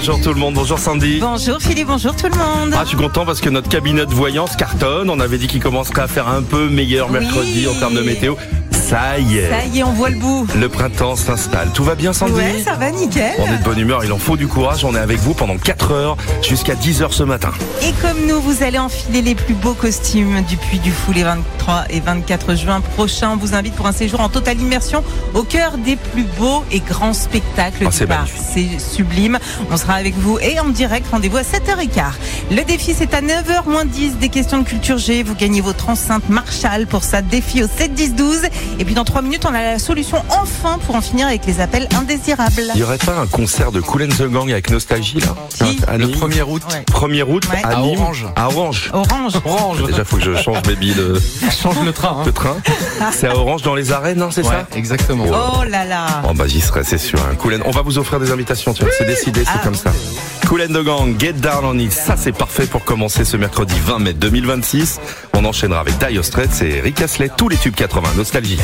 Bonjour tout le monde, bonjour Sandy. Bonjour Philippe, bonjour tout le monde. Je suis content parce que notre cabinet de voyance cartonne. On avait dit qu'il commencerait à faire un peu meilleur mercredi en termes de météo. Ça y est, on voit le bout. Le printemps s'installe. Tout va bien Sandy? Ouais, ça va nickel. On est de bonne humeur, il en faut du courage. On est avec vous pendant 4 heures jusqu'à 10 heures ce matin. Et comme nous, vous allez enfiler les plus beaux costumes du Puy du Fou les 23 et 24 juin prochains. On vous invite pour un séjour en totale immersion au cœur des plus beaux et grands spectacles du parc. C'est sublime. On sera avec vous et en direct. Rendez-vous à 7h15. Le défi, c'est à 9h-10 des questions de culture G. Vous gagnez votre enceinte Marshall pour ça. Défi au 7-10-12. Et puis dans 3 minutes, on a la solution enfin pour en finir avec les appels indésirables. Il n'y aurait pas un concert de Kool and the Gang avec Nostalgie là? Le 1er août. Ouais. 1er août ouais. À Orange. À Orange. Déjà, il faut que je change mes billes. Change le train. Le train. C'est à Orange dans les arènes, non? C'est ça? Exactement. Oh là là. J'y serai, c'est sûr. On va vous offrir des invitations, tu vois. C'est décidé, c'est comme ça. Kool and the Gang, Get Down on It. Ça, c'est parfait pour commencer ce mercredi 20 mai 2026. On enchaînera avec Dire Straits et Rick Astley, tous les tubes 80. Nostalgie.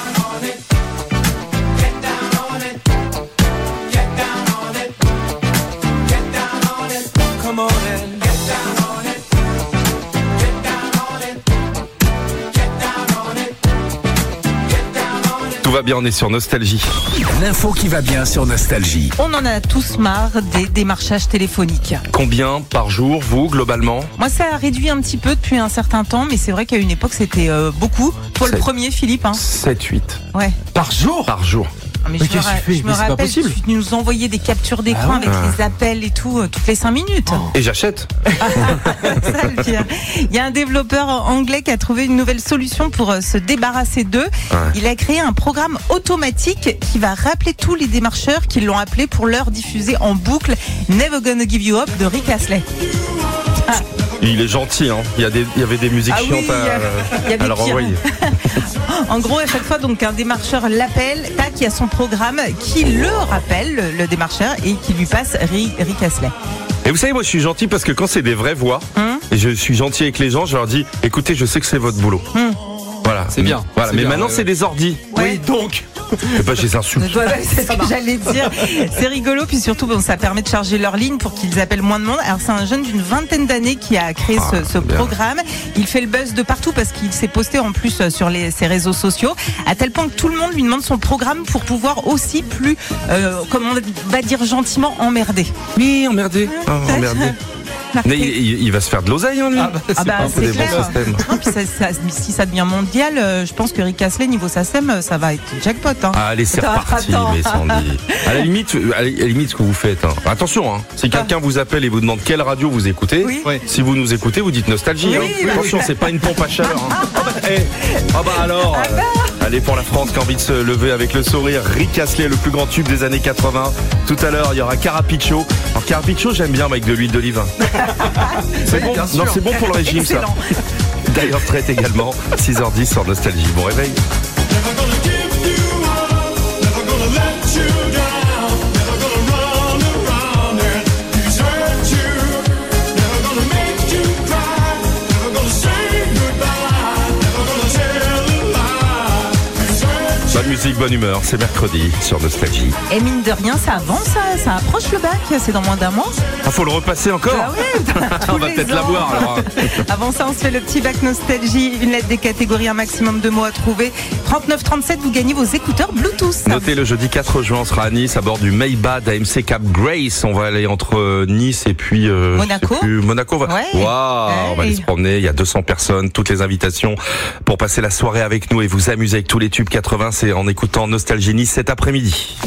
Tout va bien, on est sur Nostalgie. L'info qui va bien sur Nostalgie. On en a tous marre des démarchages téléphoniques. Combien par jour, vous, globalement? Moi, ça a réduit un petit peu depuis un certain temps, mais c'est vrai qu'à une époque, c'était beaucoup. Toi, le premier, Philippe. 7-8. Ouais. Par jour? Par jour. Mais je me rappelle, tu nous envoyais des captures d'écran avec les appels et tout, toutes les 5 minutes. Et j'achète. Ça, le pire. Il y a un développeur anglais qui a trouvé une nouvelle solution pour se débarrasser d'eux. Ouais. Il a créé un programme automatique qui va rappeler tous les démarcheurs qui l'ont appelé pour leur diffuser en boucle Never Gonna Give You Up de Rick Astley. Il est gentil, hein. Il y avait des musiques chiantes à leur envoyer. En gros, à chaque fois, donc, un démarcheur l'appelle, il y a son programme qui le rappelle, le démarcheur, et qui lui passe Rick Astley. Et vous savez, moi, je suis gentil parce que quand c'est des vraies voix, et je suis gentil avec les gens, je leur dis, écoutez, je sais que c'est votre boulot. Voilà. C'est bien. Voilà. C'est mais bien, maintenant, c'est des ordis. Oui, donc. C'est pas chez insulte. C'est ce que j'allais dire. C'est rigolo, puis surtout, ça permet de charger leur ligne pour qu'ils appellent moins de monde. Alors, c'est un jeune d'une 20aine d'années qui a créé ce programme. Il fait le buzz de partout parce qu'il s'est posté en plus sur ses réseaux sociaux, à tel point que tout le monde lui demande son programme pour pouvoir aussi plus, comme on va dire gentiment, emmerder. Oui, emmerder. Emmerder. Mais il va se faire de l'oseille, hein, lui. C'est clair. Non, puis si ça devient mondial, je pense que Rick Astley, niveau SACEM, ça va être jackpot. Hein. Allez, c'est reparti, mais Sandy. À la limite, ce que vous faites. Hein. Attention, hein. Si quelqu'un vous appelle et vous demande quelle radio vous écoutez, si vous nous écoutez, vous dites Nostalgie. Attention, c'est pas une pompe à chaleur. Hein. Alors. Allez, pour la France qui a envie de se lever avec le sourire, Rick Astley, le plus grand tube des années 80. Tout à l'heure, il y aura Carapiccio. Alors Carapiccio, j'aime bien avec de l'huile d'olive. C'est bon. Non, c'est bon pour le régime. Excellent. Ça. Dire Straits également, 6h10 sur Nostalgie. Bon réveil. Bonne musique, bonne humeur, c'est mercredi sur Nostalgie. Et mine de rien, ça avance, ça approche le bac, c'est dans moins d'un mois. Faut le repasser encore. On va peut-être l'avoir alors. Avant ça, on se fait le petit bac Nostalgie, une lettre des catégories, un maximum de mots à trouver. 3937, vous gagnez vos écouteurs Bluetooth. Notez, le jeudi 4 juin, on sera à Nice à bord du Maybad AMC Cap Grace. On va aller entre Nice et puis Monaco. Monaco. On va aller se promener. Il y a 200 personnes, toutes les invitations pour passer la soirée avec nous et vous amuser avec tous les tubes 80. C'est en écoutant Nostalgie Nice cet après-midi.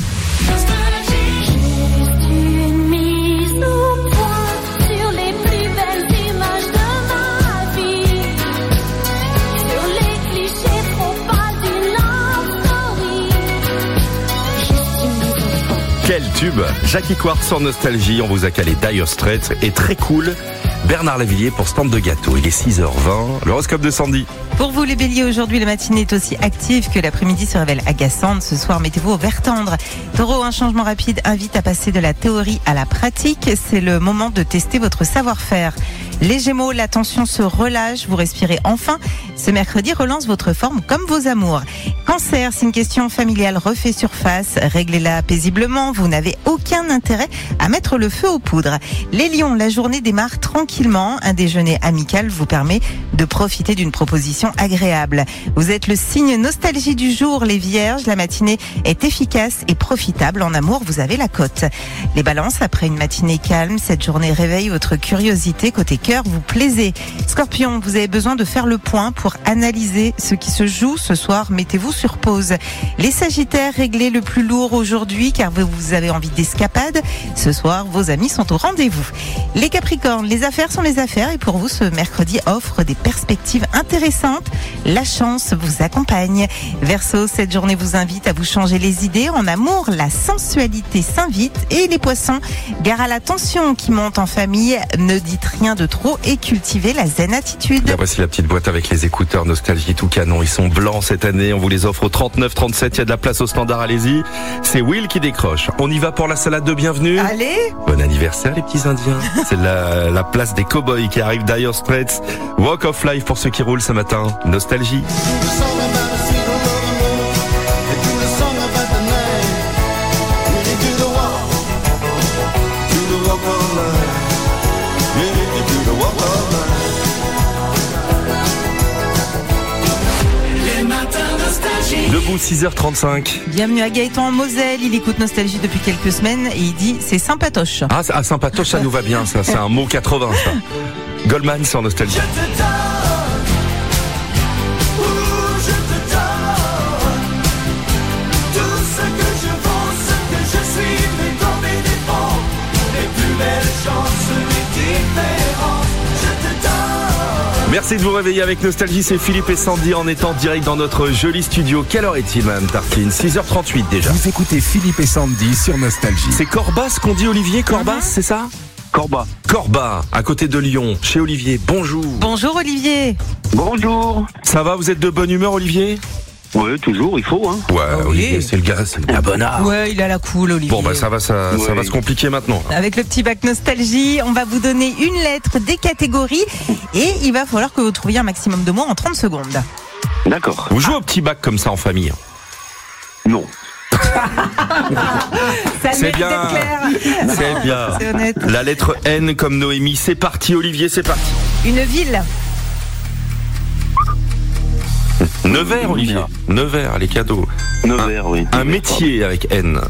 Quel tube! Jackie Quartz sur Nostalgie, on vous a calé Dire Straits et très cool Bernard Lavillier pour stand de gâteau. Il est 6h20. L'horoscope de Sandy. Pour vous les béliers, aujourd'hui la matinée est aussi active que l'après-midi se révèle agaçante. Ce soir, mettez-vous au vert tendre. Taureau, un changement rapide invite à passer de la théorie à la pratique. C'est le moment de tester votre savoir-faire. Les Gémeaux, la tension se relâche, vous respirez enfin. Ce mercredi relance votre forme comme vos amours. Cancer, si une question familiale refait surface, réglez-la paisiblement. Vous n'avez aucun intérêt à mettre le feu aux poudres. Les Lions, la journée démarre tranquillement. Un déjeuner amical vous permet de profiter d'une proposition agréable. Vous êtes le signe nostalgie du jour, les Vierges. La matinée est efficace et profitable. En amour, vous avez la cote. Les Balances, après une matinée calme, cette journée réveille votre curiosité. Côté cœur, vous plaisez. Scorpion, vous avez besoin de faire le point pour analyser ce qui se joue ce soir. Mettez-vous sur pause. Les Sagittaires, réglez le plus lourd aujourd'hui car vous avez envie d'escapade. Ce soir, vos amis sont au rendez-vous. Les Capricornes, les affaires sont les affaires et pour vous, ce mercredi offre des perspectives intéressantes. La chance vous accompagne. Verseau, cette journée vous invite à vous changer les idées. En amour, la sensualité s'invite. Et les Poissons, gare à la tension qui monte en famille. Ne dites rien de trop et cultivez la zen attitude. Là, voici la petite boîte avec les écouteurs Nostalgie tout canon. Ils sont blancs cette année. On vous les offre au 39-37. Il y a de la place au standard. Allez-y. C'est Will qui décroche. On y va pour la salade de bienvenue. Allez. Bon anniversaire les petits Indiens. C'est la place des cowboys qui arrive Dire Straits. Walk of Life pour ceux qui roulent ce matin. Nostalgie. Debout, 6h35. Bienvenue à Gaëtan en Moselle. Il écoute Nostalgie depuis quelques semaines et il dit c'est sympatoche. Ah, sympatoche, ça nous va bien, ça. C'est un mot 80, ça. Goldman sur Nostalgie. Merci de vous réveiller avec Nostalgie, c'est Philippe et Sandy en étant direct dans notre joli studio. Quelle heure est-il, Madame Tartine? 6h38 déjà. Vous écoutez Philippe et Sandy sur Nostalgie. C'est Corbas qu'on dit, Olivier? Corbas, c'est ça? Corba, à côté de Lyon, chez Olivier. Bonjour. Bonjour Olivier. Bonjour. Ça va, vous êtes de bonne humeur, Olivier? Ouais, toujours, il faut, hein. Ouais, Olivier, c'est le gars bonnard. Ouais, il a la cool, Olivier. Bon, bah ça va se compliquer maintenant. Avec le petit bac Nostalgie, on va vous donner une lettre, des catégories, et il va falloir que vous trouviez un maximum de mots en 30 secondes. D'accord. Vous jouez au petit bac comme ça en famille? Non. C'est bien. C'est bien. C'est honnête. La lettre N comme Noémie. C'est parti, Olivier, c'est parti. Une ville. Nevers, Olivier. Nevers, les cadeaux. Nevers, oui. Un métier avec N.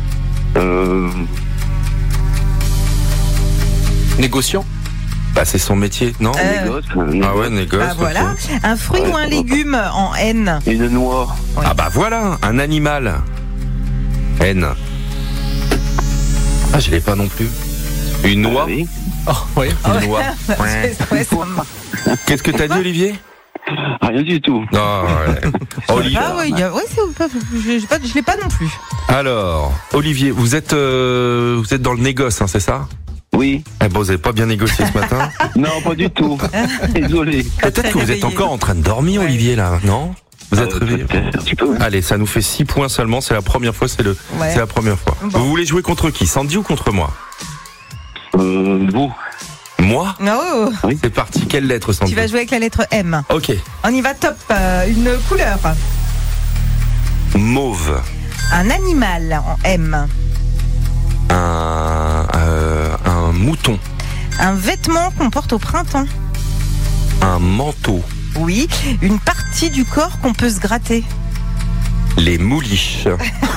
Négociant. Bah, c'est son métier, non? Négoce. Ah ouais, négoce. Ah voilà. Okay. Un fruit ou un légume en N. Une noix. Oui. Ah bah voilà, un animal. N. Ah, je l'ai pas non plus. Une noix. Ah, oui. Oh, oui. Une noix. Qu'est-ce que t'as dit, Olivier? Rien du tout. Non, ouais. Olivier. Ah oui, je l'ai pas non plus. Alors, Olivier, vous êtes dans le négoce, hein, c'est ça? Oui. Eh bon, vous n'avez pas bien négocié ce matin? Non, pas du tout. Désolé. Peut-être que vous êtes encore en train de dormir, Olivier, là, non? Vous êtes réveillé? Un petit peu. Allez, ça nous fait 6 points seulement, c'est la première fois, c'est la première fois. Bon. Vous voulez jouer contre qui? Sandy ou contre moi? Vous. Moi? Oh. Oui. C'est parti, quelle lettre, Sandy? Tu vas jouer avec la lettre M. Ok. On y va, top. Une couleur. Mauve. Un animal en M. Un mouton. Un vêtement qu'on porte au printemps. Un manteau. Oui. Une partie du corps qu'on peut se gratter. Les mouliches.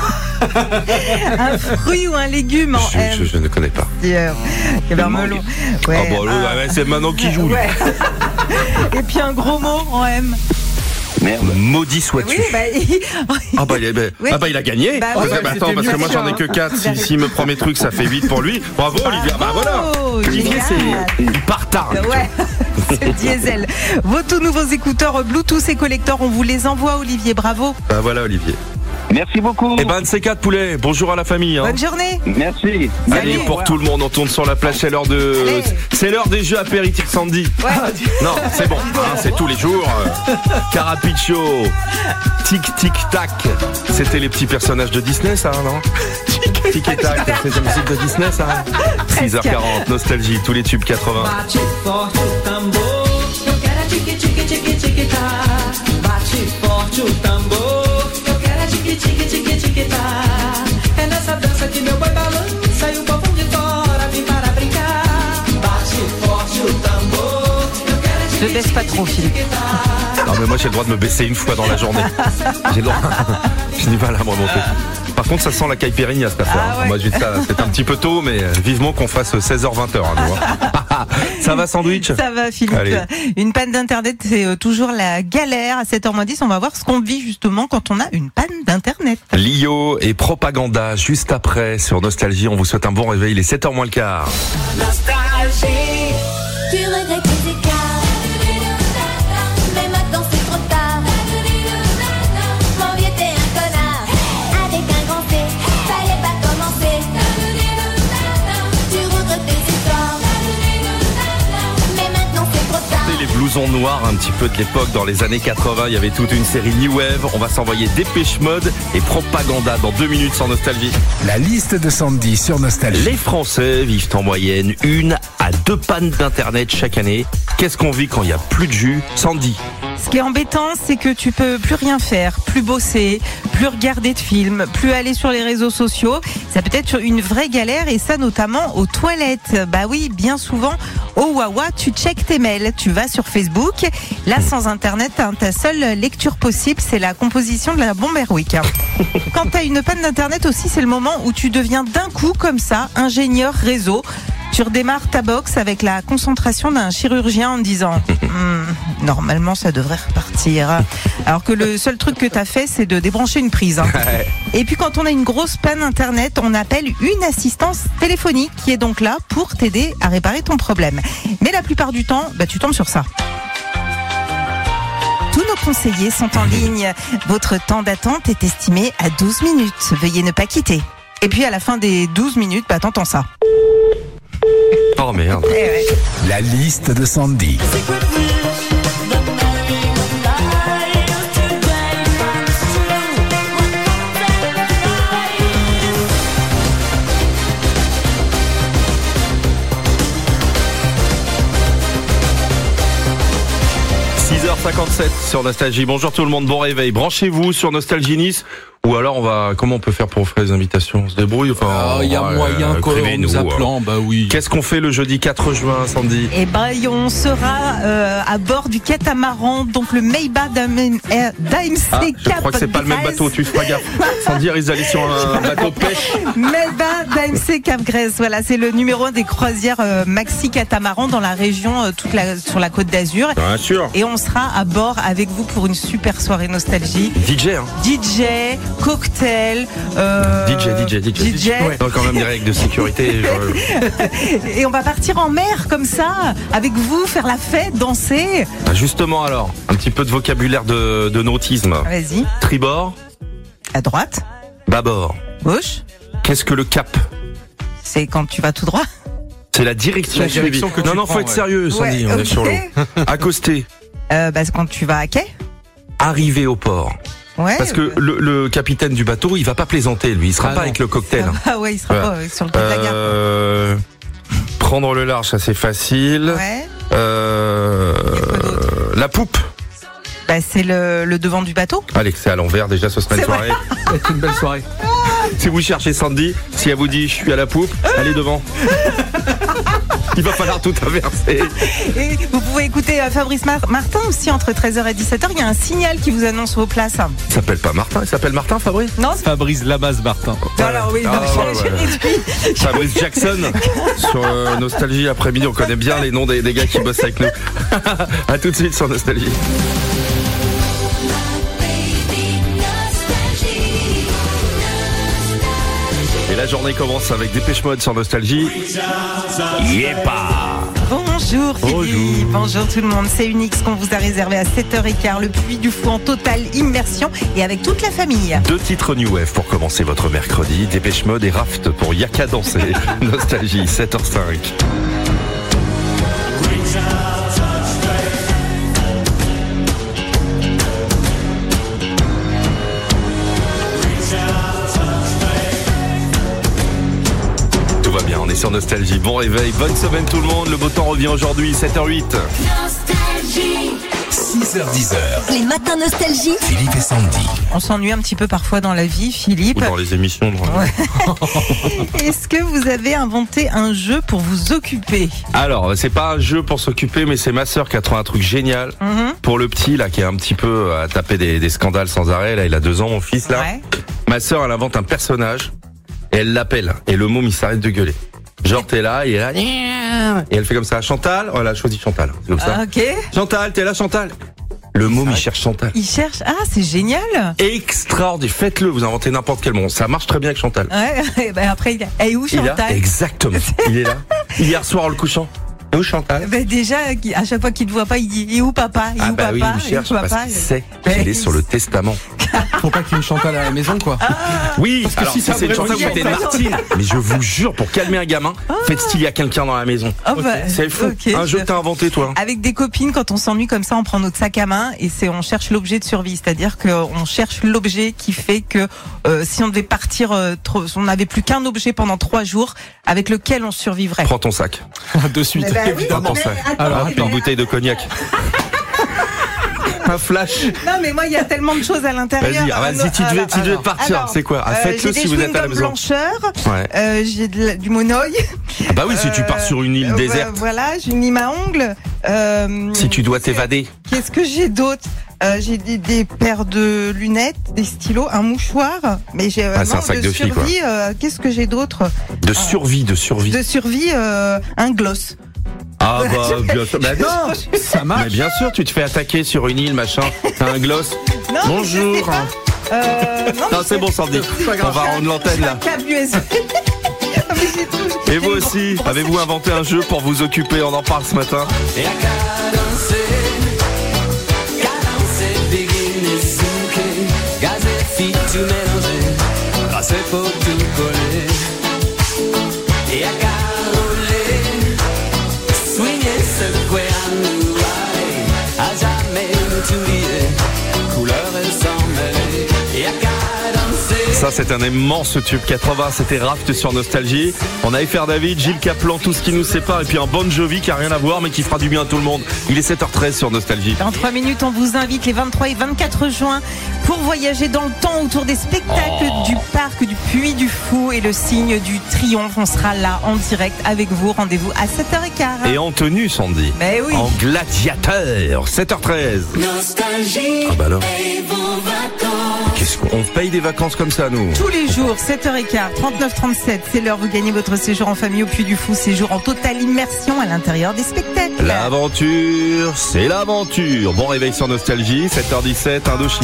Un fruit ou un légume en M. Je ne connais pas. Il y avait un melon. Ouais. Ah bon, c'est Manon qui joue. Ouais. Et puis un gros mot en M. Merde. Maudit sois-tu. Oui, il a gagné. Attends, parce que moi j'en ai que 4. S'il me prend mes trucs, ça fait 8 pour lui. Bravo, Olivier. Bah voilà. Olivier, il part tard. Ouais. C'est diesel. Vos tout nouveaux écouteurs Bluetooth et collector, on vous les envoie, Olivier. Bravo. Bah voilà, Olivier. Merci beaucoup. Eh ben, un de ces quatre poulets. Bonjour à la famille. Hein. Bonne journée. Merci. Allez, pour tout le monde, on tourne sur la plage. C'est l'heure c'est l'heure des jeux apéritifs Sandy. Ouais. Non, c'est bon. Hein, c'est tous les jours. Carapiccio. Tic, tic, tac. C'était les petits personnages de Disney, ça, non? Tic et tac. C'est la musique de Disney, ça? 6h40, nostalgie, tous les tubes 80. Ne baisse pas trop, Philippe. Non mais moi j'ai le droit de me baisser une fois dans la journée. J'ai le droit. J'ai du mal à me remonter. Par contre ça sent la caipirinha cette affaire. Ouais. Moi je dis ça, c'est un petit peu tôt mais vivement qu'on fasse 16h-20h à nous. Ça va sandwich? Ça va Philippe. Allez. Une panne d'internet c'est toujours la galère. À 7h10 on va voir ce qu'on vit justement quand on a une panne d'internet. Lio et Propaganda juste après sur Nostalgie. On vous souhaite un bon réveil, il est 7h moins le quart. Nostalgie. Tu regrettes tes écarts. Mais maintenant c'est trop tard. Mon vieux t'es un connard. Avec un grand C, fallait pas commencer. Tu regrettes tes histoires. Mais maintenant c'est trop tard. Les blousons noirs un petit peu de l'époque dans les années 80, il y avait toute une série New Wave. On va s'envoyer Dépêche Mode et Propaganda dans 2 minutes sur Nostalgie. La liste de Sandy sur Nostalgie. Les Français vivent en moyenne 1 à 2 pannes d'internet chaque année. Qu'est-ce qu'on vit quand il n'y a plus de jus? Sandy. Ce qui est embêtant, c'est que tu peux plus rien faire, plus bosser, plus regarder de films, plus aller sur les réseaux sociaux. Ça peut être une vraie galère et ça notamment aux toilettes. Bah oui, bien souvent, au Wawa, tu checkes tes mails, tu vas sur Facebook. Là, sans Internet, ta seule lecture possible, c'est la composition de la bombe Airwick. Quand tu as une panne d'Internet aussi, c'est le moment où tu deviens d'un coup comme ça, ingénieur réseau. Tu redémarres ta box avec la concentration d'un chirurgien en disant normalement ça devrait repartir. Alors que le seul truc que tu as fait c'est de débrancher une prise. Et puis quand on a une grosse panne internet, on appelle une assistance téléphonique qui est donc là pour t'aider à réparer ton problème. Mais la plupart du temps, tu tombes sur ça. Tous nos conseillers sont en ligne. Votre temps d'attente est estimé à 12 minutes. Veuillez ne pas quitter. Et puis à la fin des 12 minutes, t'entends ça. Oh merde. La liste de Sandy. 6h57 sur Nostalgie. Bonjour tout le monde, bon réveil. Branchez-vous sur Nostalgie Nice. Ou alors comment on peut faire pour faire les invitations? On se débrouille? Il y a moyen qu'en nous appelant, oui. Qu'est-ce qu'on fait le jeudi 4 juin, Sandy? On sera à bord du catamaran, donc le Maybach d'AMC Je crois que c'est pas le même bateau, tu fais pas gaffe. Sandy risque d'aller sur un bateau de pêche. Maybach d'AMC Cap Grèce, voilà, c'est le numéro 1 des croisières maxi catamaran dans la région, sur la Côte d'Azur. Bien sûr. Et on sera à bord avec vous pour une super soirée nostalgie. DJ, cocktail, DJ. Ouais. Donc quand même des règles de sécurité. Et on va partir en mer comme ça, avec vous, faire la fête, danser. Justement alors, un petit peu de vocabulaire de nautisme. Vas-y. Tribord. À droite. Bâbord. Gauche. Qu'est-ce que le cap? C'est quand tu vas tout droit. C'est la direction suivie. Non, faut être sérieux, Sandy, on est sur l'eau. Accoster. C'est quand tu vas à quai. Arriver au port. Ouais, parce que le capitaine du bateau, il va pas plaisanter, lui. Il sera pas avec le cocktail. Il sera pas sur le quai de la gare. Prendre le large, ça c'est facile. Ouais. La poupe. C'est le devant du bateau. Allez, c'est à l'envers. Déjà, ce sera une soirée. C'est une belle soirée. Si vous cherchez Sandy, si elle vous dit je suis à la poupe, allez devant. Il va falloir tout inverser. Et vous pouvez écouter Fabrice Martin aussi entre 13h et 17h. Il y a un signal qui vous annonce vos places. Il s'appelle pas Martin, il s'appelle Martin, Fabrice? Non, Fabrice Lamas Martin. Alors oui, Fabrice Jackson sur Nostalgie après-midi. On connaît bien les noms des gars qui bossent avec nous. À tout de suite sur Nostalgie. Et la journée commence avec Dépêche Mode sur Nostalgie. Yepa. Bon Bonjour Philippe, bonjour tout le monde. C'est Unix qu'on vous a réservé à 7h15. Le Puy du Fou en totale immersion et avec toute la famille. 2 titres New Wave pour commencer votre mercredi. Dépêche Mode et Raft pour Yaka danser. Nostalgie, 7h05. Tout va bien, on est sur Nostalgie. Bon réveil, bonne semaine tout le monde. Le beau temps revient aujourd'hui, 7h08. Nostalgie. 6h10. Les matins Nostalgie. Philippe et Sandy. On s'ennuie un petit peu parfois dans la vie, Philippe. Ou dans les émissions. Est-ce que vous avez inventé un jeu pour vous occuper? Alors, c'est pas un jeu pour s'occuper, mais c'est ma sœur qui a trouvé un truc génial. Pour le petit, là, qui est un petit peu à taper des scandales sans arrêt. Là, il a 2 ans, mon fils, là. Ouais. Ma sœur, elle invente un personnage et elle l'appelle. Et le môme, il s'arrête de gueuler. Genre, t'es là, il est là. Et elle fait comme ça. Chantal. Oh, elle a choisi Chantal. C'est comme ça. Ah, ok. Chantal, t'es là, Chantal. Le môme, il cherche Chantal. Il cherche. Ah, c'est génial. Extraordinaire. Faites-le, vous inventez n'importe quel nom. Ça marche très bien avec Chantal. Ouais. Ben après, il est où Il est là. Chantal? Exactement. Il est là. Hier soir, en le couchant. Et où Chantal? Ben déjà, à chaque fois qu'il te voit pas, il dit « Et où papa? Et où papa? Oui, il me cherche parce qu'il sait qu'il est sur le testament. Faut pas qu'il y ait une Chantal à la maison, quoi. Oui, parce que alors si si ça c'est une Chantal, vous vraiment- mettez Martine. Mais je vous jure, pour calmer un gamin, faites style, il y a quelqu'un dans la maison. Oh, bah, C'est fou. ok. Un jeu que t'as inventé, toi. Avec des copines, quand on s'ennuie comme ça, on prend notre sac à main et on cherche l'objet de survie. C'est-à-dire qu'on cherche l'objet qui fait que si on devait partir, on n'avait plus qu'un objet pendant 3 jours avec lequel on survivrait. Prends ton sac. De suite, Mais bah oui, évidemment. Prends ton sac. Alors, Puis une bouteille de cognac. Un flash. Non, mais moi, il y a tellement de choses à l'intérieur. Vas-y, tu devais partir. Alors, C'est quoi? Faites-le j'ai si des vous êtes à la chewing-gums maison. blancheur, Ouais. j'ai du monoeil. Ah bah oui, si tu pars sur une île déserte. Voilà, j'ai une lime à ongles. Si tu dois t'évader. Qu'est-ce que j'ai d'autre? J'ai des paires de lunettes, des stylos, un mouchoir. Mais j'ai c'est un sac de filles, quoi. survie. Qu'est-ce que j'ai d'autre? De survie. De survie, un gloss. Ah bah bien sûr. Bah non, ça marche. mais bien sûr, tu te fais attaquer sur une île, machin. T'as un gloss. Non, Bonjour. mais je sais pas. Non, c'est bon, Sandy. On va rendre l'antenne là. Un câble USB. Mais j'ai tout. Et vous aussi, avez-vous inventé un jeu pour vous occuper? On en parle ce matin. Ça, c'est un immense tube 80. C'était Raft sur Nostalgie. On a Faire David, Gilles Caplan, tout ce qui nous sépare. Et puis un Bon Jovi qui a rien à voir, mais qui fera du bien à tout le monde. Il est 7h13 sur Nostalgie. Dans 3 minutes, on vous invite les 23 et 24 juin pour voyager dans le temps autour des spectacles du parc du Puy du Fou et le signe du triomphe. On sera là en direct avec vous. Rendez-vous à 7h15. Et en tenue, Sandy. Mais oui. En gladiateur. 7h13. Nostalgie. Ah bah alors. Et vos vacances. Qu'est-ce qu'on paye des vacances comme ça, nous? Tous les jours, 7h15, 39-37, c'est l'heure, vous gagnez votre séjour en famille au Puy du Fou, séjour en totale immersion à l'intérieur des spectacles. L'aventure, c'est l'aventure. Bon réveil sur Nostalgie, 7h17, Indochine.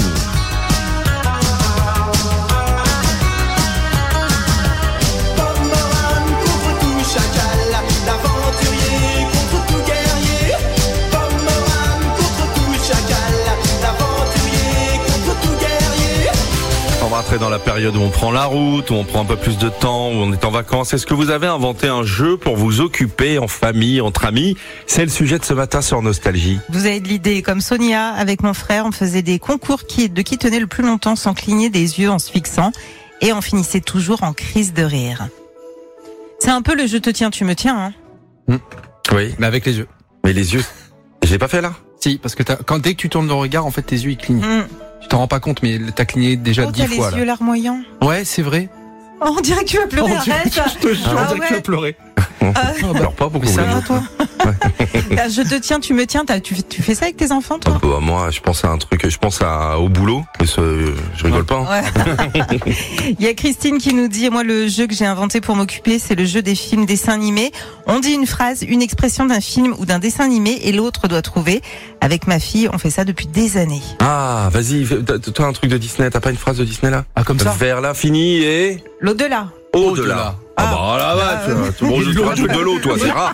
On va rentrer dans la période où on prend la route, où on prend un peu plus de temps, où on est en vacances. Est-ce que vous avez inventé un jeu pour vous occuper en famille, entre amis? C'est le sujet de ce matin sur Nostalgie. Vous avez de l'idée, comme Sonia, avec mon frère, on faisait des concours de qui tenait le plus longtemps sans cligner des yeux en se fixant, et on finissait toujours en crise de rire. C'est un peu le je te tiens, tu me tiens, hein. Oui. Mais avec les yeux. Mais les yeux, j'ai pas fait là. Si, parce que dès que tu tournes le regard, en fait, tes yeux, ils clignent. Tu t'en rends pas compte, mais t'as cligné déjà 10 t'as fois, les yeux larmoyants. Ouais, c'est vrai. Oh, on dirait que tu vas pleurer, arrête. Je te jure, on dirait que tu vas pleurer. Alors pas beaucoup. Ça va, toi? Je te tiens, tu me tiens. Tu fais ça avec tes enfants, toi? Bah, moi, je pense à un truc, au boulot. Mais je rigole pas. Hein. Ouais. Il y a Christine qui nous dit, moi, le jeu que j'ai inventé pour m'occuper, c'est le jeu des films dessins animés. On dit une phrase, une expression d'un film ou d'un dessin animé et l'autre doit trouver. Avec ma fille, on fait ça depuis des années. Ah, vas-y, toi un truc de Disney. T'as pas une phrase de Disney là? Ah, comme ça? Vers l'infini et... L'au-delà. Au-delà. Ah bah là, tout le monde tu rajoutes de l'eau, toi, c'est rare.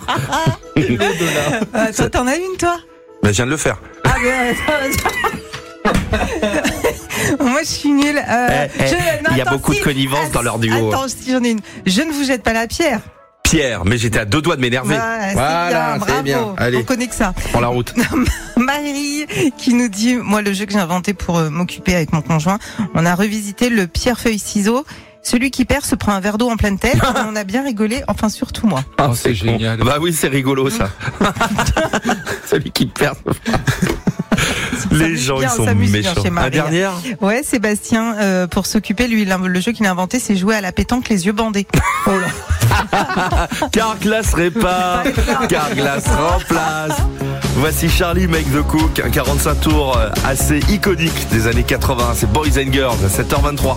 Toi, t'en as une, toi? Mais je viens de le faire. Ah, moi, je suis nulle. Il y a beaucoup de connivence dans leur duo. Attends, si j'en ai une. Je ne vous jette pas la pierre. Pierre, mais j'étais à 2 doigts de m'énerver. Voilà, c'est bien. Allez, on connaît que ça. Prends la route. Marie qui nous dit, moi, le jeu que j'ai inventé pour m'occuper avec mon conjoint, on a revisité le pierre-feuille-ciseaux. Celui qui perd se prend un verre d'eau en pleine tête. Et on a bien rigolé, enfin surtout moi. Oh, c'est génial. Bah oui, c'est rigolo ça. Celui qui perd se prend. Les gens, ils sont méchants. La dernière? Ouais, Sébastien, pour s'occuper, lui, le jeu qu'il a inventé, c'est jouer à la pétanque les yeux bandés. Oh là. Carglass répare, Carglass remplace. Voici Charlie Make the Cook, un 45 tours assez iconique des années 80. C'est Boys and Girls, à 7h23.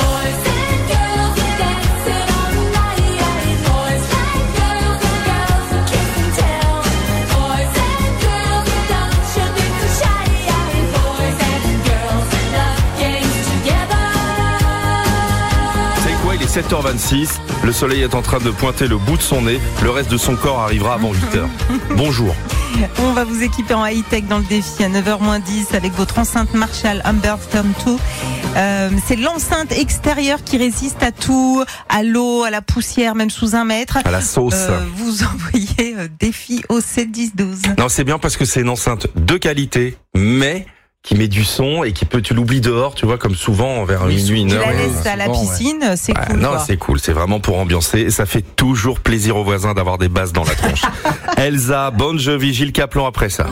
Il est 7h26, le soleil est en train de pointer le bout de son nez, le reste de son corps arrivera avant 8h. Bonjour. On va vous équiper en high-tech dans le défi à 9h-10 avec votre enceinte Marshall Humberstone 2. C'est l'enceinte extérieure qui résiste à tout, à l'eau, à la poussière, même sous 1 mètre. À la sauce. Vous envoyez défi au 7-10-12. Non, c'est bien parce que c'est une enceinte de qualité, mais qui met du son et tu l'oublies dehors, tu vois, comme souvent vers minuit, 1h. Tu la laisses à la piscine, c'est cool. Non, c'est cool, c'est vraiment pour ambiancer et ça fait toujours plaisir aux voisins d'avoir des basses dans la tronche. Elsa, Bon Jovi, Gilles Caplan après ça.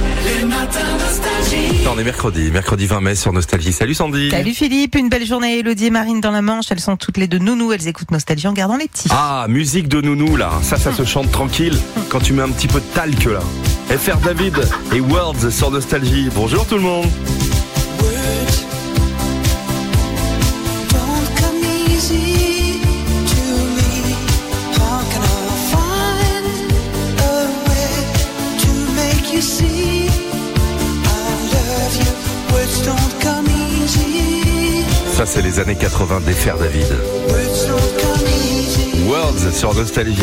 On est mercredi 20 mai sur Nostalgie. Salut Sandy. Salut Philippe, une belle journée. Elodie et Marine dans la Manche, elles sont toutes les deux nounous, elles écoutent Nostalgie en gardant les petits. Ah, musique de nounou là, ça se chante tranquille quand tu mets un petit peu de talc là. FR David et Words sur Nostalgie. Bonjour tout le monde. Ça c'est les années 80 d'FR David. Words sur Nostalgie.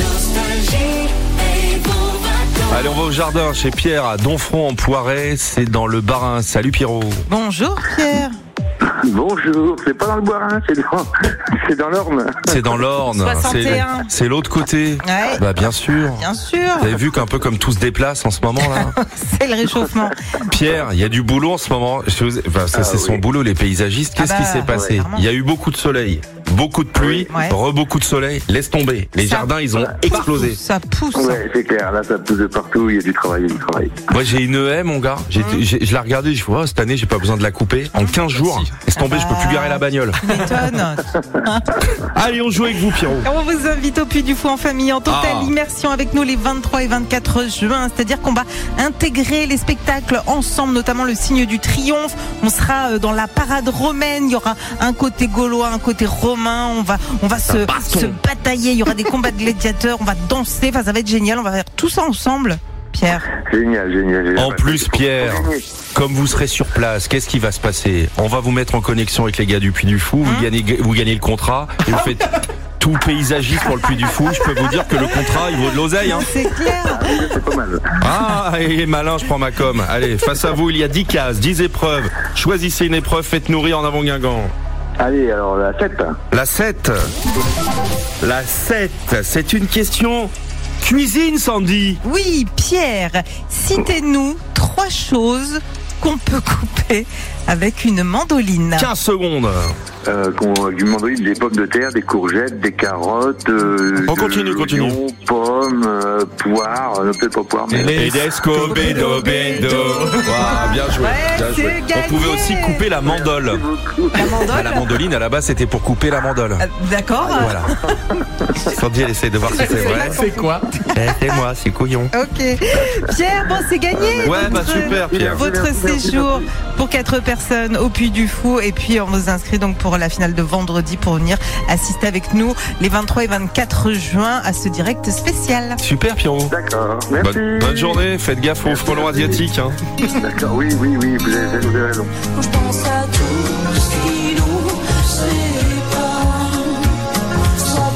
Allez, on va au jardin chez Pierre à Donfront en Poiret, c'est dans le Bas-Rhin. Salut Pierrot. Bonjour Pierre. Bonjour, c'est pas dans le Bas-Rhin, c'est dans l'Orne. C'est dans l'Orne. 61. C'est l'autre côté. Ouais. Bah bien sûr. Bien sûr. Vous avez vu qu'un peu comme tout se déplace en ce moment là. C'est le réchauffement. Pierre, il y a du boulot en ce moment. C'est son boulot, les paysagistes. Qu'est-ce qui s'est passé? Il y a eu beaucoup de soleil. Beaucoup de pluie, beaucoup de soleil, laisse tomber. Les jardins, ils ont explosé. Ça pousse. Ouais, c'est clair, là ça pousse de partout, il y a du travail, Moi j'ai une haie, mon gars, je l'ai regardée, je vois, cette année j'ai pas besoin de la couper. En 15 jours, laisse tomber, je peux plus garer la bagnole. Tu m'étonnes. Allez, on joue avec vous, Pierrot. On vous invite au Puy du Fou en famille, en totale immersion avec nous les 23 et 24 juin. C'est-à-dire qu'on va intégrer les spectacles ensemble, notamment le signe du triomphe. On sera dans la parade romaine, il y aura un côté gaulois, un côté romain. On va se batailler, il y aura des combats de gladiateurs, on va danser, ça va être génial, on va faire tout ça ensemble, Pierre. Génial. En plus, Pierre, comme vous serez sur place, qu'est-ce qui va se passer? On va vous mettre en connexion avec les gars du Puy du Fou, vous gagnez le contrat, et vous faites tout paysagiste pour le Puy du Fou. Je peux vous dire que le contrat, il vaut de l'oseille. Hein. C'est clair. C'est pas mal. Ah, il est malin, je prends ma com. Allez, face à vous, il y a 10 cases, 10 épreuves. Choisissez une épreuve, faites nourrir en avant Guingamp. Allez, alors la 7. La 7. La 7, c'est une question cuisine, Sandy. Oui, Pierre, citez-nous 3 choses qu'on peut couper avec une mandoline. 15 secondes. Du mandoline, des pommes de terre, des courgettes, des carottes, on continue. Pommes, poires, peut-être pas poires, mais... Edesco, Bedo. Wow, bien joué. On pouvait aussi couper la mandole. La mandole. La mandoline, à la base, c'était pour couper la mandole. D'accord. Voilà. Sandy, elle essaie de voir si c'est vrai. C'est quoi? C'est moi, c'est couillon. Ok. Pierre, bon, c'est gagné. Ouais, super, Pierre. Votre séjour pour 4 personnes au Puy du Fou. Et puis, on vous inscrit donc pour la finale de vendredi pour venir assister avec nous les 23 et 24 juin à ce direct spécial. Super, Pierrot. D'accord, merci. Bonne journée, faites gaffe aux frelons asiatiques. Hein. D'accord, oui, vous avez raison. Je pense à tout ce qui nous sépare. Soit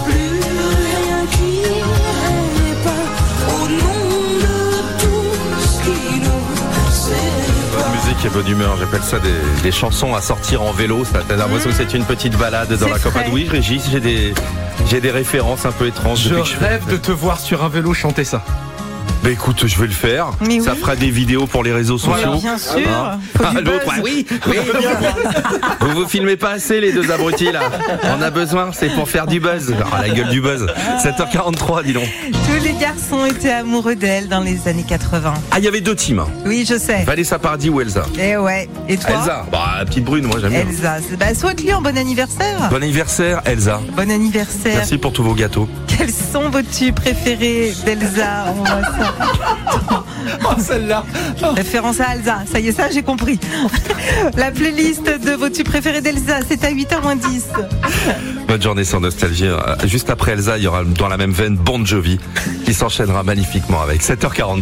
musique et bonne humeur. J'appelle ça des chansons à sortir en vélo. Ça t'as l'impression que c'est une petite balade dans la campagne. Oui, Régis, j'ai des références un peu étranges. Je rêve de te voir sur un vélo chanter ça. Bah écoute, je vais le faire. Mais ça oui. fera des vidéos pour les réseaux sociaux. Bien sûr. L'autre, oui. Vous filmez pas assez les deux abrutis là. On a besoin, c'est pour faire du buzz. La gueule du buzz. 7h43, dis donc. Tous les garçons étaient amoureux d'elle dans les années 80. Ah, il y avait deux teams. Oui, je sais. Vanessa Paradis ou Elsa? Et ouais. Et toi? Elsa. Bah, petite brune, moi j'aime bien. Elsa. Souhaite-lui un bon anniversaire. Bon anniversaire, Elsa. Bon anniversaire. Merci pour tous vos gâteaux. Quels sont vos tubes préférés d'Elsa? On voit ça. Oh, celle-là. Référence à Elsa. Ça y est, ça, j'ai compris. La playlist de vos tubes préférés d'Elsa, c'est à 8h-10. Bonne journée sans nostalgie. Juste après Elsa, il y aura dans la même veine Bon Jovi qui s'enchaînera magnifiquement avec 7h43.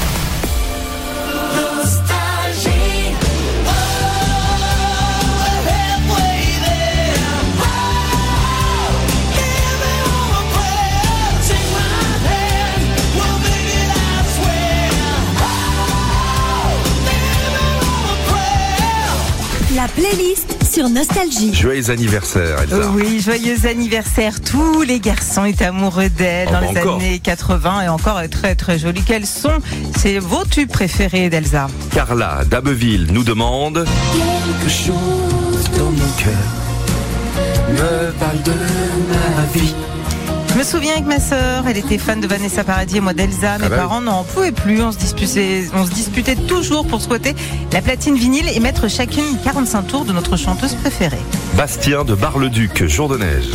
La playlist sur Nostalgie. Joyeux anniversaire, Elsa. Oui, joyeux anniversaire. Tous les garçons étaient amoureux d'elle dans les années 80 et encore très très jolie. Quels sont vos tubes préférés d'Elsa? Carla d'Abbeville nous demande quelque chose dans mon cœur me parle de ma vie. Je me souviens avec ma sœur, elle était fan de Vanessa Paradis et moi d'Elsa. Mes parents n'en pouvaient plus. On se disputait toujours pour squatter la platine vinyle et mettre chacune 45 tours de notre chanteuse préférée. Bastien de Bar-le-Duc, Jour de neige.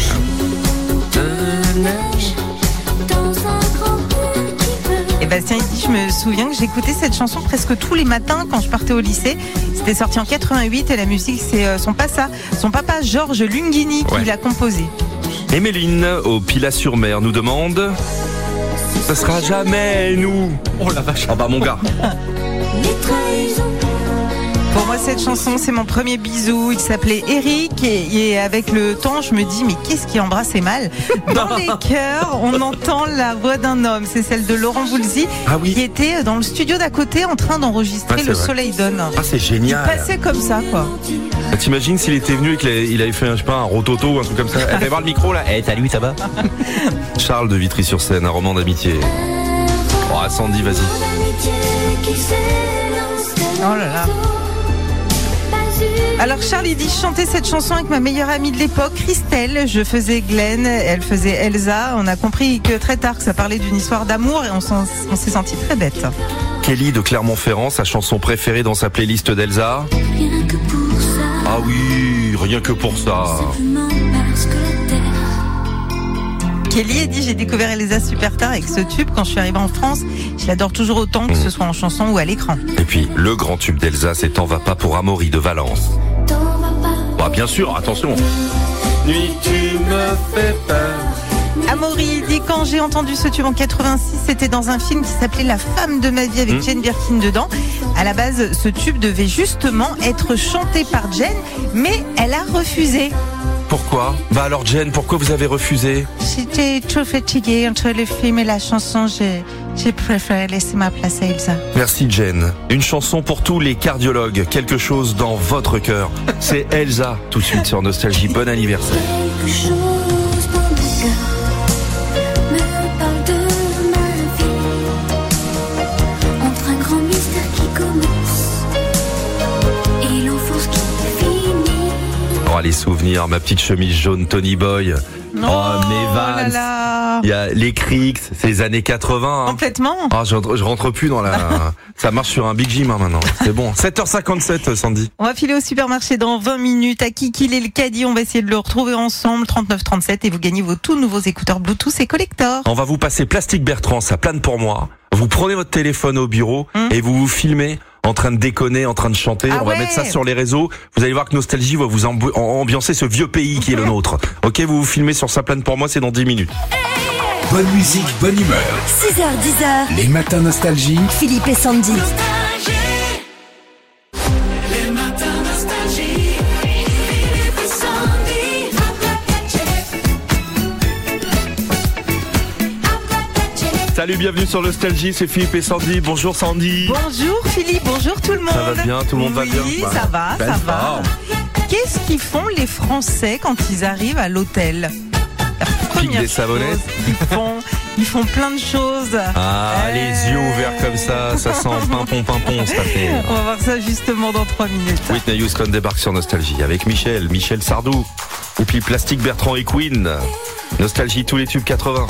Et Bastien il dit, je me souviens que j'écoutais cette chanson presque tous les matins quand je partais au lycée. C'était sorti en 88 et la musique c'est son papa Georges Lunghini qui l'a composée. Emeline au Pilat-sur-Mer nous demande ce sera jamais nous. Oh la vache. Ah bah mon gars. Pour moi cette chanson c'est mon premier bisou. Il s'appelait Eric et avec le temps je me dis mais qu'est-ce qui embrassait mal. Dans les chœurs on entend la voix d'un homme. C'est celle de Laurent Voulzy qui était dans le studio d'à côté en train d'enregistrer Le Soleil donne. Ah c'est génial. Il passait comme ça quoi. T'imagines s'il était venu et qu'il avait fait un rototo ou un truc comme ça. Elle fait voir le micro là. Salut, ça va? Charles de Vitry-sur-Seine, un roman d'amitié. Oh Sandy, vas-y. Oh là là. Alors Charles il dit je chantais cette chanson avec ma meilleure amie de l'époque, Christelle. Je faisais Glenn, elle faisait Elsa. On a compris que très tard que ça parlait d'une histoire d'amour et on s'est senti très bête. Kelly de Clermont-Ferrand, sa chanson préférée dans sa playlist d'Elsa. Rien que pour ça. Ah oui, rien que pour ça. Simplement parce que la terre. Kelly a dit j'ai découvert Elsa super tard avec ce tube quand je suis arrivée en France. Je l'adore toujours autant que ce soit en chanson ou à l'écran. Et puis le grand tube d'Elsa, c'est T'en va pas pour Amaury de Valence. Bah bien sûr, attention. Nuit tu me fais peur. Amaury dit quand j'ai entendu ce tube en 86, c'était dans un film qui s'appelait La femme de ma vie avec Jane Birkin dedans. À la base, ce tube devait justement être chanté par Jane, mais elle a refusé. Pourquoi? Bah alors Jane, pourquoi vous avez refusé? J'étais trop fatiguée entre le film et la chanson. J'ai préféré laisser ma place à Elsa. Merci Jane. Une chanson pour tous les cardiologues. Quelque chose dans votre cœur. C'est Elsa, tout de suite sur Nostalgie. Bon anniversaire. Quelque chose dans mon cœur me parle de ma vie. Entre un grand mystère qui commence et l'enfance qui finit. Oh les souvenirs, ma petite chemise jaune Tony Boy. Oh mes Vans. Il y a les Cricks, c'est les années 80. Complètement. Ah, je rentre plus dans la... Ça marche sur un Big Jim maintenant. C'est bon. 7h57, Sandy. On va filer au supermarché dans 20 minutes. À qui il est le caddie? On va essayer de le retrouver ensemble. 3937 et vous gagnez vos tout nouveaux écouteurs Bluetooth et collector. On va vous passer Plastique Bertrand, ça plane pour moi. Vous prenez votre téléphone au bureau et vous vous filmez en train de déconner, en train de chanter. On va mettre ça sur les réseaux. Vous allez voir que Nostalgie va vous ambiancer ce vieux pays qui est le nôtre. Ok, vous vous filmez sur Ça plane pour moi, c'est dans 10 minutes. Bonne musique, bonne humeur. 6h, 10h. Les matins Nostalgie. Philippe et Sandy. Les matins nostalgie. Philippe et Sandy. Salut, bienvenue sur Nostalgie, c'est Philippe et Sandy. Bonjour Sandy. Bonjour Philippe, bonjour tout le monde. Ça va bien, tout le monde va bien. Oui, ça va, ça va. Qu'est-ce qu'ils font les Français quand ils arrivent à l'hôtel? Pique des savonnettes. Ils font plein de choses. Les yeux ouverts comme ça sent pimpon, ça fait. On va voir ça justement dans 3 minutes. Whitney Houston débarque sur Nostalgie avec Michel Sardou, et puis Plastique Bertrand et Queen. Nostalgie, tous les tubes 80.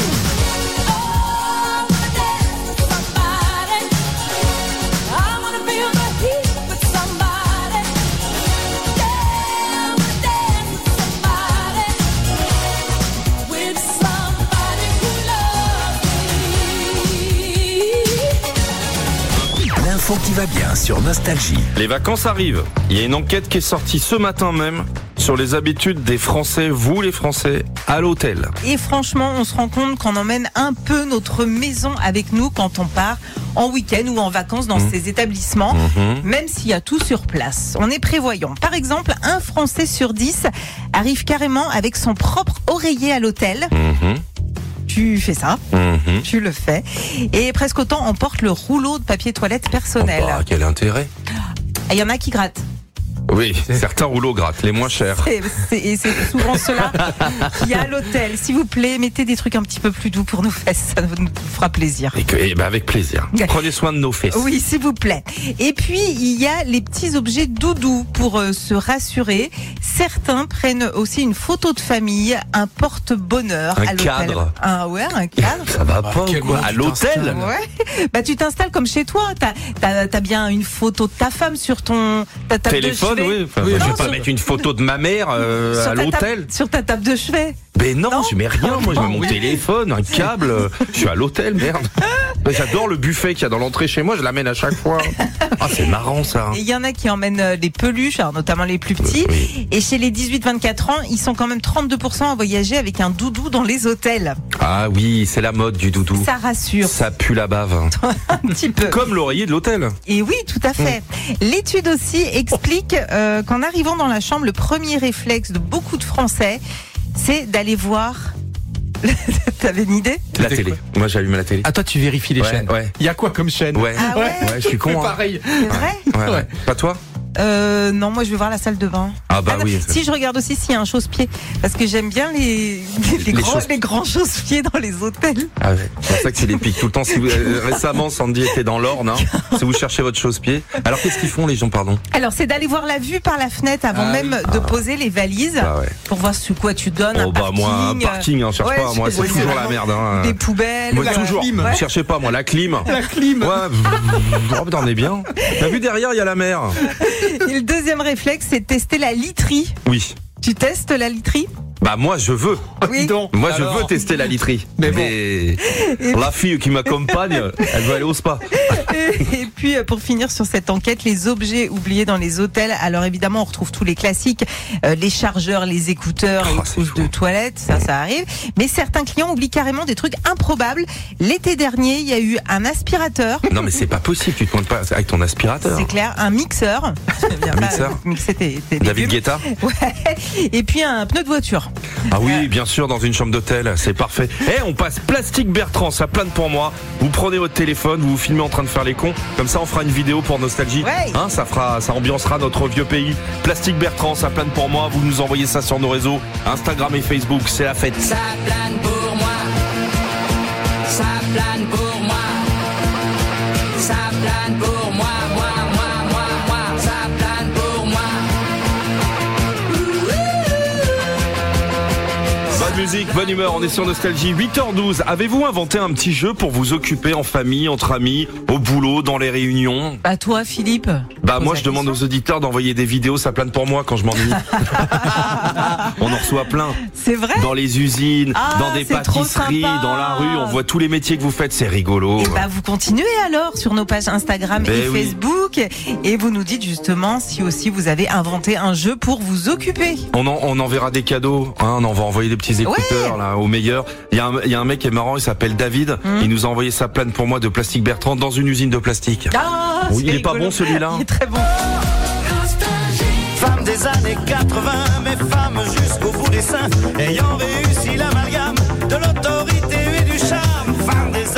L'info qui va bien sur Nostalgie. Les vacances arrivent. Il y a une enquête qui est sortie ce matin même sur les habitudes des Français, vous les Français, à l'hôtel. Et franchement, on se rend compte qu'on emmène un peu notre maison avec nous quand on part en week-end ou en vacances dans ces établissements, même s'il y a tout sur place. On est prévoyant. Par exemple, un Français sur 10 arrive carrément avec son propre oreiller à l'hôtel. Tu fais ça, tu le fais. Et presque autant emporte le rouleau de papier toilette personnel. Quel intérêt? Il y en a qui grattent. Oui, certains rouleaux grattent, les moins chers. Et c'est souvent cela qu'il y a à l'hôtel. S'il vous plaît, mettez des trucs un petit peu plus doux pour nos fesses, ça nous fera plaisir. Avec plaisir. Prenez soin de nos fesses. Oui, s'il vous plaît. Et puis, il y a les petits objets doudous pour se rassurer. Certains prennent aussi une photo de famille, un porte-bonheur à l'hôtel. Cadre. Un cadre. Ça va pas quoi? À l'hôtel? Ouais. Tu t'installes comme chez toi. T'as bien une photo de ta femme sur ton ta table téléphone, de chevet. oui. Je vais pas mettre une photo de ma mère à l'hôtel. Sur ta table de chevet. Mais non, je mets rien. Moi, je mets mon téléphone, un câble. Je suis à l'hôtel, merde. J'adore le buffet qu'il y a dans l'entrée chez moi. Je l'amène à chaque fois. C'est marrant ça. Et il y en a qui emmènent les peluches, alors notamment les plus petits. Oui. Et chez les 18-24 ans, ils sont quand même 32% à voyager avec un doudou dans les hôtels. Ah oui, c'est la mode du doudou. Ça rassure. Ça pue la bave. Un petit peu. Comme l'oreiller de l'hôtel. Et oui, tout à fait. L'étude aussi explique qu'en arrivant dans la chambre, le premier réflexe de beaucoup de Français, c'est d'aller voir. T'avais une idée? La télé. Moi, j'allume la télé. Ah, toi, tu vérifies les chaînes. Ouais. Il y a quoi comme chaîne? Ouais. Ah ouais? Ouais, je suis con. Pareil. C'est vrai? Ouais. Pas toi? Non, moi je vais voir la salle de bain. Oui. Si je regarde aussi s'il y a un chausse-pied, parce que j'aime bien les grands chausse-pieds dans les hôtels. Ah ouais. C'est pour ça que tu les piques tout le temps. Si vous, récemment, Sandy était dans l'Orne. Si vous cherchez votre chausse-pied. Alors qu'est-ce qu'ils font les gens, pardon? Alors c'est d'aller voir la vue par la fenêtre avant même de poser les valises pour voir sur quoi tu donnes. Un parking. Moi un parking, cherche pas. Moi c'est toujours la merde. Des poubelles. Moi toujours. Ne cherchez pas moi la clim. La clim. Ouais. T'en es bien. T'as vu derrière il y a la mer. Et le deuxième réflexe, c'est de tester la literie. Oui. Tu testes la literie? Moi je veux. Oui. Moi je veux tester la literie. Mais la fille qui m'accompagne, elle veut aller au spa. Et puis pour finir sur cette enquête, les objets oubliés dans les hôtels. Alors évidemment, on retrouve tous les classiques, les chargeurs, les écouteurs, les trousses de toilette, ça arrive. Mais certains clients oublient carrément des trucs improbables. L'été dernier, il y a eu un aspirateur. Non mais c'est pas possible, tu te montes pas avec ton aspirateur. C'est clair, un mixeur. Mixer. David Guetta. Ouais. Et puis un pneu de voiture. Ah oui, bien sûr, dans une chambre d'hôtel, c'est parfait. On passe Plastique Bertrand, ça plane pour moi. Vous prenez votre téléphone, vous vous filmez en train de faire les cons. Comme ça, on fera une vidéo pour Nostalgie. Ouais. Ça ambiancera notre vieux pays. Plastique Bertrand, ça plane pour moi. Vous nous envoyez ça sur nos réseaux, Instagram et Facebook. C'est la fête. Ça plane pour moi. Ça plane pour moi. Ça plane pour moi. Ça plane pour moi. Bonne musique, bonne humeur, on est sur Nostalgie. 8h12, avez-vous inventé un petit jeu pour vous occuper en famille, entre amis, au boulot, dans les réunions? Toi, Philippe? Moi, je demande aux auditeurs d'envoyer des vidéos, ça plane pour moi quand je m'ennuie. On en reçoit plein. C'est vrai? Dans les usines, dans des pâtisseries, dans la rue, on voit tous les métiers que vous faites, c'est rigolo. Et vous continuez alors sur nos pages Instagram et Facebook et vous nous dites justement si aussi vous avez inventé un jeu pour vous occuper. On enverra des cadeaux, on va envoyer des petits écouteurs là, au meilleur. Il y a un mec qui est marrant, il s'appelle David, il nous a envoyé sa plane pour moi de Plastique Bertrand dans une usine de plastique. Il est pas bon celui-là. Il est très bon. Femme des années 80, mais femme jusqu'au bout des seins, ayant réussi l'amalgame de l'autorité et du charme. Femme des années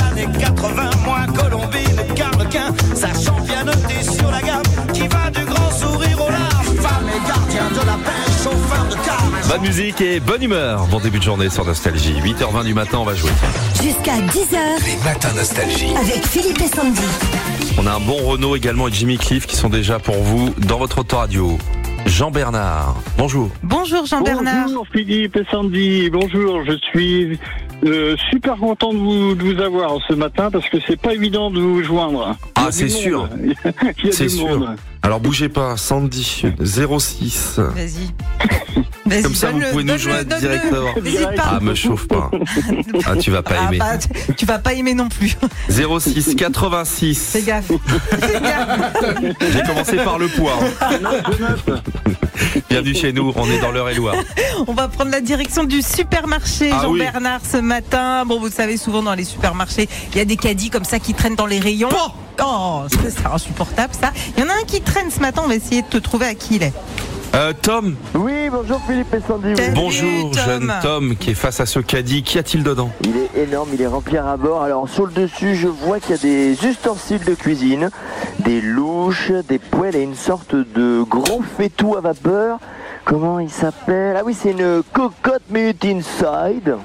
80, moins Colombine et Carlequin. Sa championneté sur la gamme qui va du grand sourire au large. Femme et gardien de la paix, chauffeur de car. Bonne musique et bonne humeur. Bon début de journée sur Nostalgie. 8h20 du matin, on va jouer. Jusqu'à 10h. Les matins Nostalgie. Avec Philippe et Sandy. On a un bon Renaud également et Jimmy Cliff qui sont déjà pour vous dans votre autoradio. Jean-Bernard, bonjour. Bonjour Jean-Bernard. Bonjour Philippe et Sandy, bonjour. Je suis super content de vous avoir ce matin parce que c'est pas évident de vous joindre. Ah, c'est sûr. Il y a C'est du sûr. monde. Alors bougez pas, Sandy 06. Vas-y. Comme ça, vous pouvez nous joindre directement. N'hésite pas. Ah, me chauffe pas. Ah, tu vas pas aimer. Tu vas pas aimer non plus. 06 86. Fais gaffe. J'ai commencé par le poids. Bienvenue chez nous, on est dans l'Eure-et-Loire. On va prendre la direction du supermarché, Ah Jean-Bernard, ce matin. Bon, vous savez, souvent dans les supermarchés, il y a des caddies comme ça qui traînent dans les rayons. Oh, c'est insupportable ça. Il y en a un qui traîne ce matin, on va essayer de te trouver à qui il est. Tom. Oui, bonjour Philippe et Sandy. Salut, Bonjour, Tom. jeune Tom qui est face à ce caddie. Qu'y a-t-il dedans? Il est énorme, il est rempli à bord. Alors sur le dessus, je vois qu'il y a des ustensiles de cuisine, des louches, des poêles et une sorte de gros faitout à vapeur. Comment il s'appelle? Ah oui, c'est une cocotte minute inside.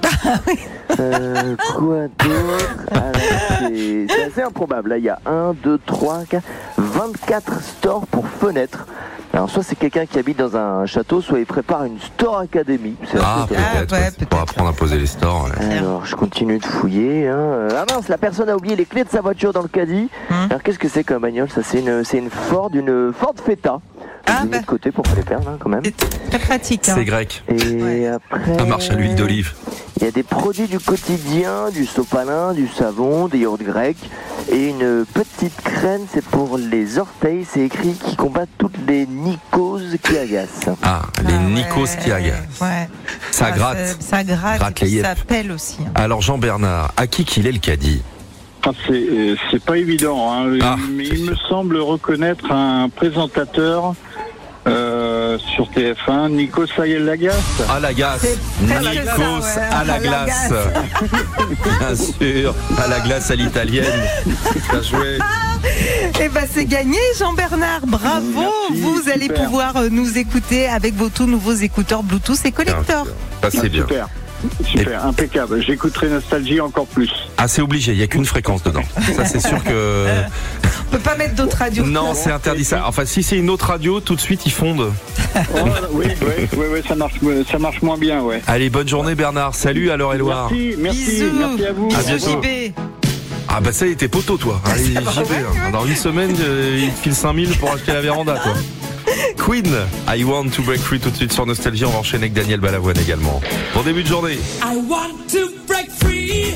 Quoi d'autre? C'est assez improbable. Là, il y a 1, 2, 3, 4, 24 stores pour fenêtres. Alors soit c'est quelqu'un qui habite dans un château, soit il prépare une store academy. Ah, peut-être. ouais, Ouais, peut-être. pour apprendre à poser les stores. Ouais. Alors je continue de fouiller. Ah mince, la personne a oublié les clés de sa voiture dans le caddie. Alors qu'est-ce que c'est comme bagnole? Ça c'est une Ford Feta. Ah, De côté pour pas les perdre quand même. C'est très pratique. C'est grec. Et après, Ça marche à l'huile d'olive. il y a des produits du quotidien, du sopalin, du savon, des yaourts grecs et une petite crème, c'est pour les orteils, c'est écrit qui combat toutes les mycoses qui agacent. Ah, les Nikos qui agacent. Ouais. Ça gratte. Ça gratte. Gratte Et les puis ça yeux. pèle aussi. Alors Jean-Bernard, à qui qu'il est le caddie? Ah, c'est pas évident, hein. Ah, Mais c'est il me sûr. semble reconnaître un présentateur sur TF1, Nikos Lagasse. À la glace. C'est presque Nikos ça, ouais. à la À la glace. Bien sûr, à la glace à l'italienne. Bien joué. Eh ben c'est gagné Jean-Bernard, bravo. Merci, Vous allez super. pouvoir nous écouter avec vos tout nouveaux écouteurs Bluetooth et collector. Ça c'est bien. Super, impeccable. J'écouterai Nostalgie encore plus. Ah, c'est obligé, il n'y a qu'une fréquence dedans. Ça c'est sûr que... On peut pas mettre d'autres radios. Non, c'est interdit ça. Enfin, si c'est une autre radio, tout de suite ils fondent. Oui, ça marche moins bien, ouais. Allez, bonne journée Bernard. Salut à l'Eure-et-Loire. Merci, Bisous. merci à vous. À bientôt. JB. Ah bah ça y est, t'es poteau toi. Allez, j'y vais. Hein. Dans une semaine, il te file 5000 pour acheter la véranda toi. Queen, I Want to Break Free tout de suite sur Nostalgie. On va enchaîner avec Daniel Balavoine également. Bon début de journée. I want to break free.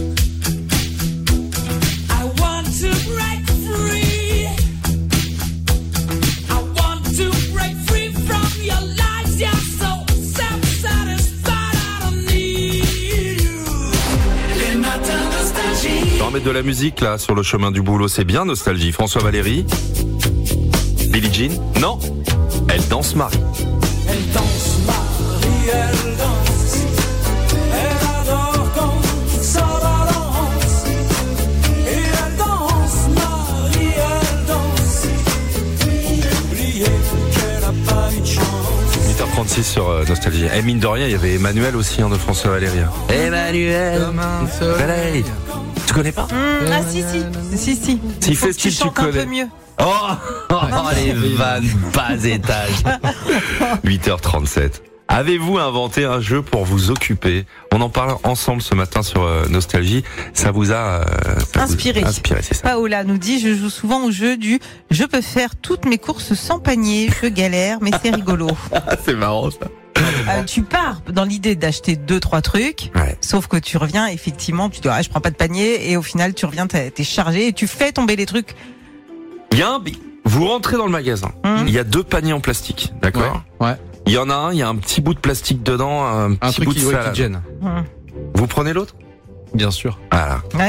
I want to break free. I want to break free from your lies. You're so self-satisfied. I don't need you. Les matins Nostalgie. On va mettre de la musique là sur le chemin du boulot, c'est bien Nostalgie. François Valéry, Billie Jean, non, elle danse Marie. Elle danse Marie, elle danse. Elle adore quand ça balance. Et elle danse Marie, elle danse. Oubliez qu'elle a pas eu de chance. 8h36 sur Nostalgie. Et mine de rien, il y avait Emmanuel aussi hein, de François Valéry. Emmanuel, Valéry. Tu connais pas? Ah si. S'il Faut fait que tu style, tu chantes un peu connais. mieux. Oh, les vannes bas étage. 8h37. Avez-vous inventé un jeu pour vous occuper? On en parle ensemble ce matin sur Nostalgie. Ça vous a Inspiré. C'est ça. Paola nous dit, je joue souvent au jeu du je peux faire toutes mes courses sans panier, je galère, mais c'est rigolo. C'est marrant ça. Tu pars dans l'idée d'acheter 2-3 trucs, Ouais. sauf que tu reviens effectivement, tu dis je prends pas de panier et au final tu reviens, t'es chargé et tu fais tomber les trucs. Vous rentrez dans le magasin. Il y a 2 paniers en plastique, d'accord? Ouais. Il y en a un, il y a un petit bout de plastique dedans, un petit Un truc bout de qui salade. te gêne. Vous prenez l'autre? Bien sûr. Voilà. Ouais.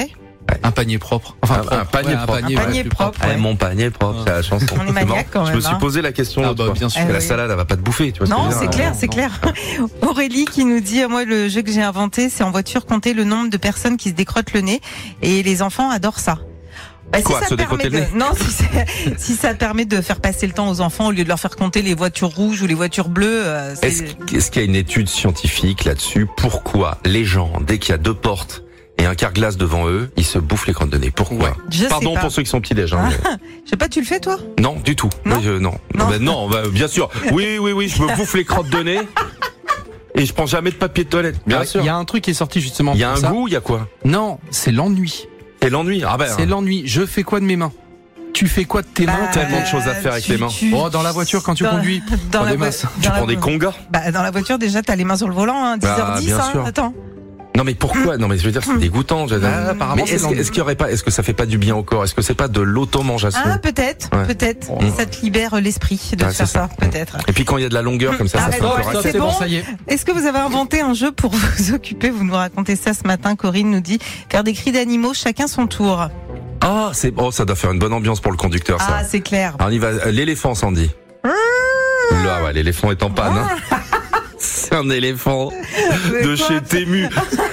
Un panier propre. Enfin, un panier propre. Un panier propre. Ouais. Mon panier propre, c'est la chanson. On est maniaque quand même. Je me suis posé la question. Bien sûr. La salade, elle va pas te bouffer, tu vois. Non, c'est clair, c'est clair. Aurélie qui nous dit, moi, le jeu que j'ai inventé, c'est en voiture compter le nombre de personnes qui se décrottent le nez. Et les enfants adorent ça. Quoi, se décrotter le nez ? Non, si ça permet de faire passer le temps aux enfants au lieu de leur faire compter les voitures rouges ou les voitures bleues. Est-ce qu'il y a une étude scientifique là-dessus ? Pourquoi les gens, dès qu'il y a 2 portes et un carglass devant eux, ils se bouffent les crottes de nez? Pourquoi ? Pardon pour ceux qui sont petit-déj. Je sais pas, tu le fais toi ? Non, du tout. Non, non, bien sûr. Oui, je me bouffe les crottes de nez. Et je prends jamais de papier de toilette. Bien sûr. Il y a un truc qui est sorti justement. Il y a un goût, il y a quoi ? Non, c'est l'ennui. C'est l'ennui. C'est l'ennui. Je fais quoi de mes mains ? Tu fais quoi de tes mains ? Tellement de choses à faire avec les mains. Dans la voiture quand tu conduis, dans la tu prends des congas. Dans la voiture déjà t'as les mains sur le volant, 10h10. Bien sûr. Attends. Non mais pourquoi ? Non mais je veux dire c'est dégoûtant. Apparemment, mais est-ce qu'il y aurait pas ? Est-ce que ça fait pas du bien au corps ? Est-ce que c'est pas de l'automangeation ? Peut-être. Ça te libère l'esprit de faire ça, peut-être. Et puis quand il y a de la longueur comme ça se fait. C'est bon. Ça y est. Est-ce que vous avez inventé un jeu pour vous occuper ? Vous nous racontez ça ce matin. Corinne nous dit faire des cris d'animaux, chacun son tour. Ça doit faire une bonne ambiance pour le conducteur ça. C'est clair. Alors, on y va. L'éléphant, Sandy. Là, ouais, l'éléphant est en panne. C'est un éléphant de chez Temu.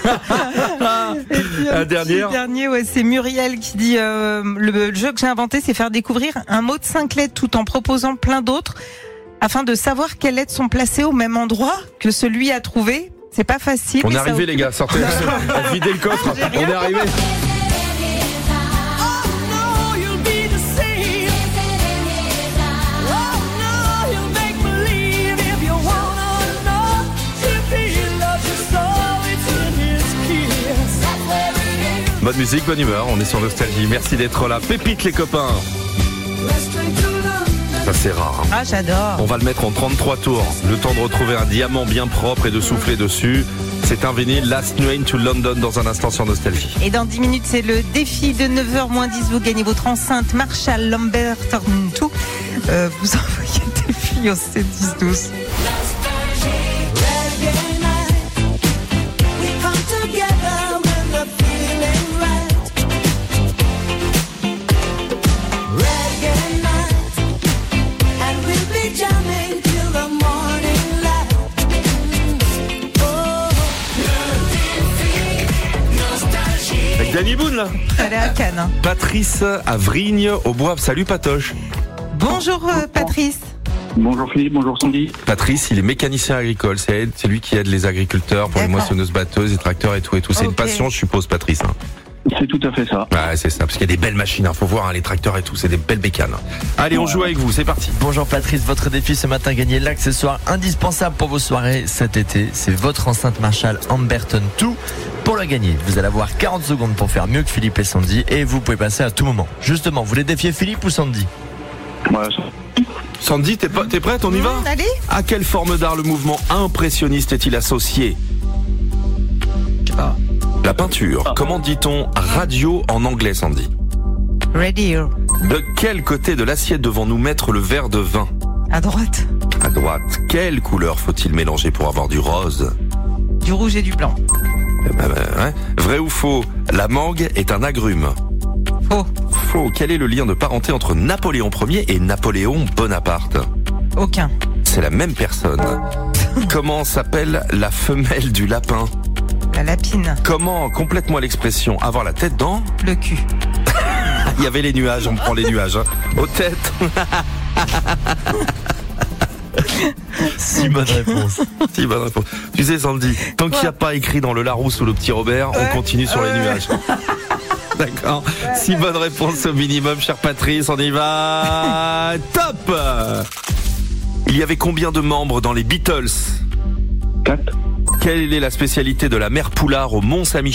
Un dernier, c'est Muriel qui dit le jeu que j'ai inventé, c'est faire découvrir un mot de 5 lettres tout en proposant plein d'autres afin de savoir quelles lettres sont placées au même endroit que celui à trouver. C'est pas facile. On est arrivé les gars, sortez, videz le coffre. On est arrivé. Bonne musique, bonne humeur, on est sur Nostalgie. Merci d'être là. Pépite les copains. Ça c'est rare. J'adore. On va le mettre en 33 tours. Le temps de retrouver un diamant bien propre et de souffler dessus. C'est un vinyle Last Train to London dans un instant sur Nostalgie. Et dans 10 minutes, c'est le défi de 9h-10. Vous gagnez votre enceinte Marshall Lamberton 2. Vous envoyez le défi au 7-10-12. Danny Boone là. Elle est à Cannes. Patrice à Vrigne au Bois. Salut Patoche. Bonjour Patrice. Bonjour Philippe, bonjour Sandy. Patrice, il est mécanicien agricole. C'est lui qui aide les agriculteurs pour les moissonneuses batteuses, les tracteurs et tout. C'est une passion, je suppose, Patrice. C'est tout à fait ça. Ouais, c'est ça, parce qu'il y a des belles machines. Faut voir les tracteurs et tout, c'est des belles bécanes. Allez, on joue avec vous, c'est parti. Bonjour Patrice, votre défi ce matin, gagner l'accessoire indispensable pour vos soirées cet été. C'est votre enceinte Marshall Lamberton 2. Pour la gagner, vous allez avoir 40 secondes pour faire mieux que Philippe et Sandy et vous pouvez passer à tout moment. Justement, vous voulez défier Philippe ou Sandy ? Sandy, t'es prête, on y va ? Allez. À quelle forme d'art le mouvement impressionniste est-il associé ? La peinture. Comment dit-on radio en anglais, Sandy ? Radio. De quel côté de l'assiette devons-nous mettre le verre de vin ? À droite. À droite. Quelle couleur faut-il mélanger pour avoir du rose ? Du rouge et du blanc. Vrai ou faux ? La mangue est un agrume. Faux. Faux. Quel est le lien de parenté entre Napoléon Ier et Napoléon Bonaparte ? Aucun. C'est la même personne. Comment s'appelle la femelle du lapin ? La lapine. Comment, complète-moi l'expression, avoir la tête dans le cul. Il y avait les nuages, on prend les nuages. Aux têtes. Si bonne réponse. Si bonne réponse. Tu sais Sandy, tant qu'il n'y a pas écrit dans le Larousse ou le Petit Robert, on continue sur les nuages. D'accord. Si bonne réponse au minimum, cher Patrice, on y va. Top. Il y avait combien de membres dans les Beatles ? 4. Quelle est la spécialité de la mère Poulard au Mont-Saint-Michel ?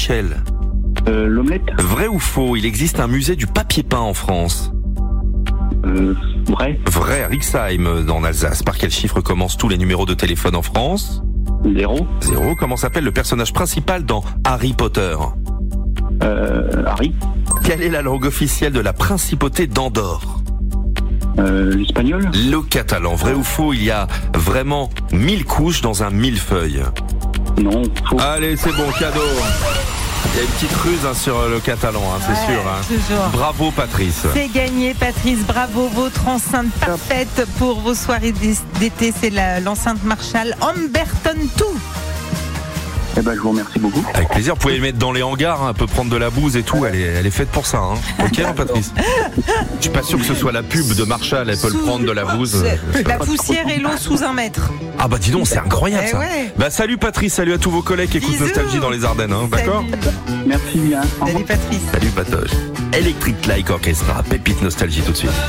L'omelette. Vrai ou faux ? Il existe un musée du papier peint en France. Vrai. Vrai, à Rixheim, dans l'Alsace. Par quel chiffre commencent tous les numéros de téléphone en France ? 0. 0. Comment s'appelle le personnage principal dans Harry Potter ? Harry. Quelle est la langue officielle de la principauté d'Andorre ? L'espagnol. Le catalan. Vrai ou faux ? Il y a vraiment 1000 couches dans un millefeuille. Non, faux. Allez, c'est bon, cadeau. Il y a une petite ruse sur le catalan, c'est sûr. Toujours. Bravo Patrice. C'est gagné Patrice, bravo. Votre enceinte parfaite pour vos soirées d'été, c'est l'enceinte Marshall Amberton 2. Eh ben, je vous remercie beaucoup. Avec plaisir, vous pouvez les mettre dans les hangars, elle peut prendre de la bouse et tout, elle est faite pour ça. Ok Patrice? Je suis pas sûr que ce soit la pub de Marshall, elle peut le prendre de la bouse. La poussière et l'eau sous 1 mètre. Ah bah dis donc, c'est incroyable ça. Ouais. Bah salut Patrice, salut à tous vos collègues qui écoutent Nostalgie dans les Ardennes, d'accord? Merci bien. Salut Patrice. Salut Patoche. Electric Light Orchestra, pépite Nostalgie tout de suite.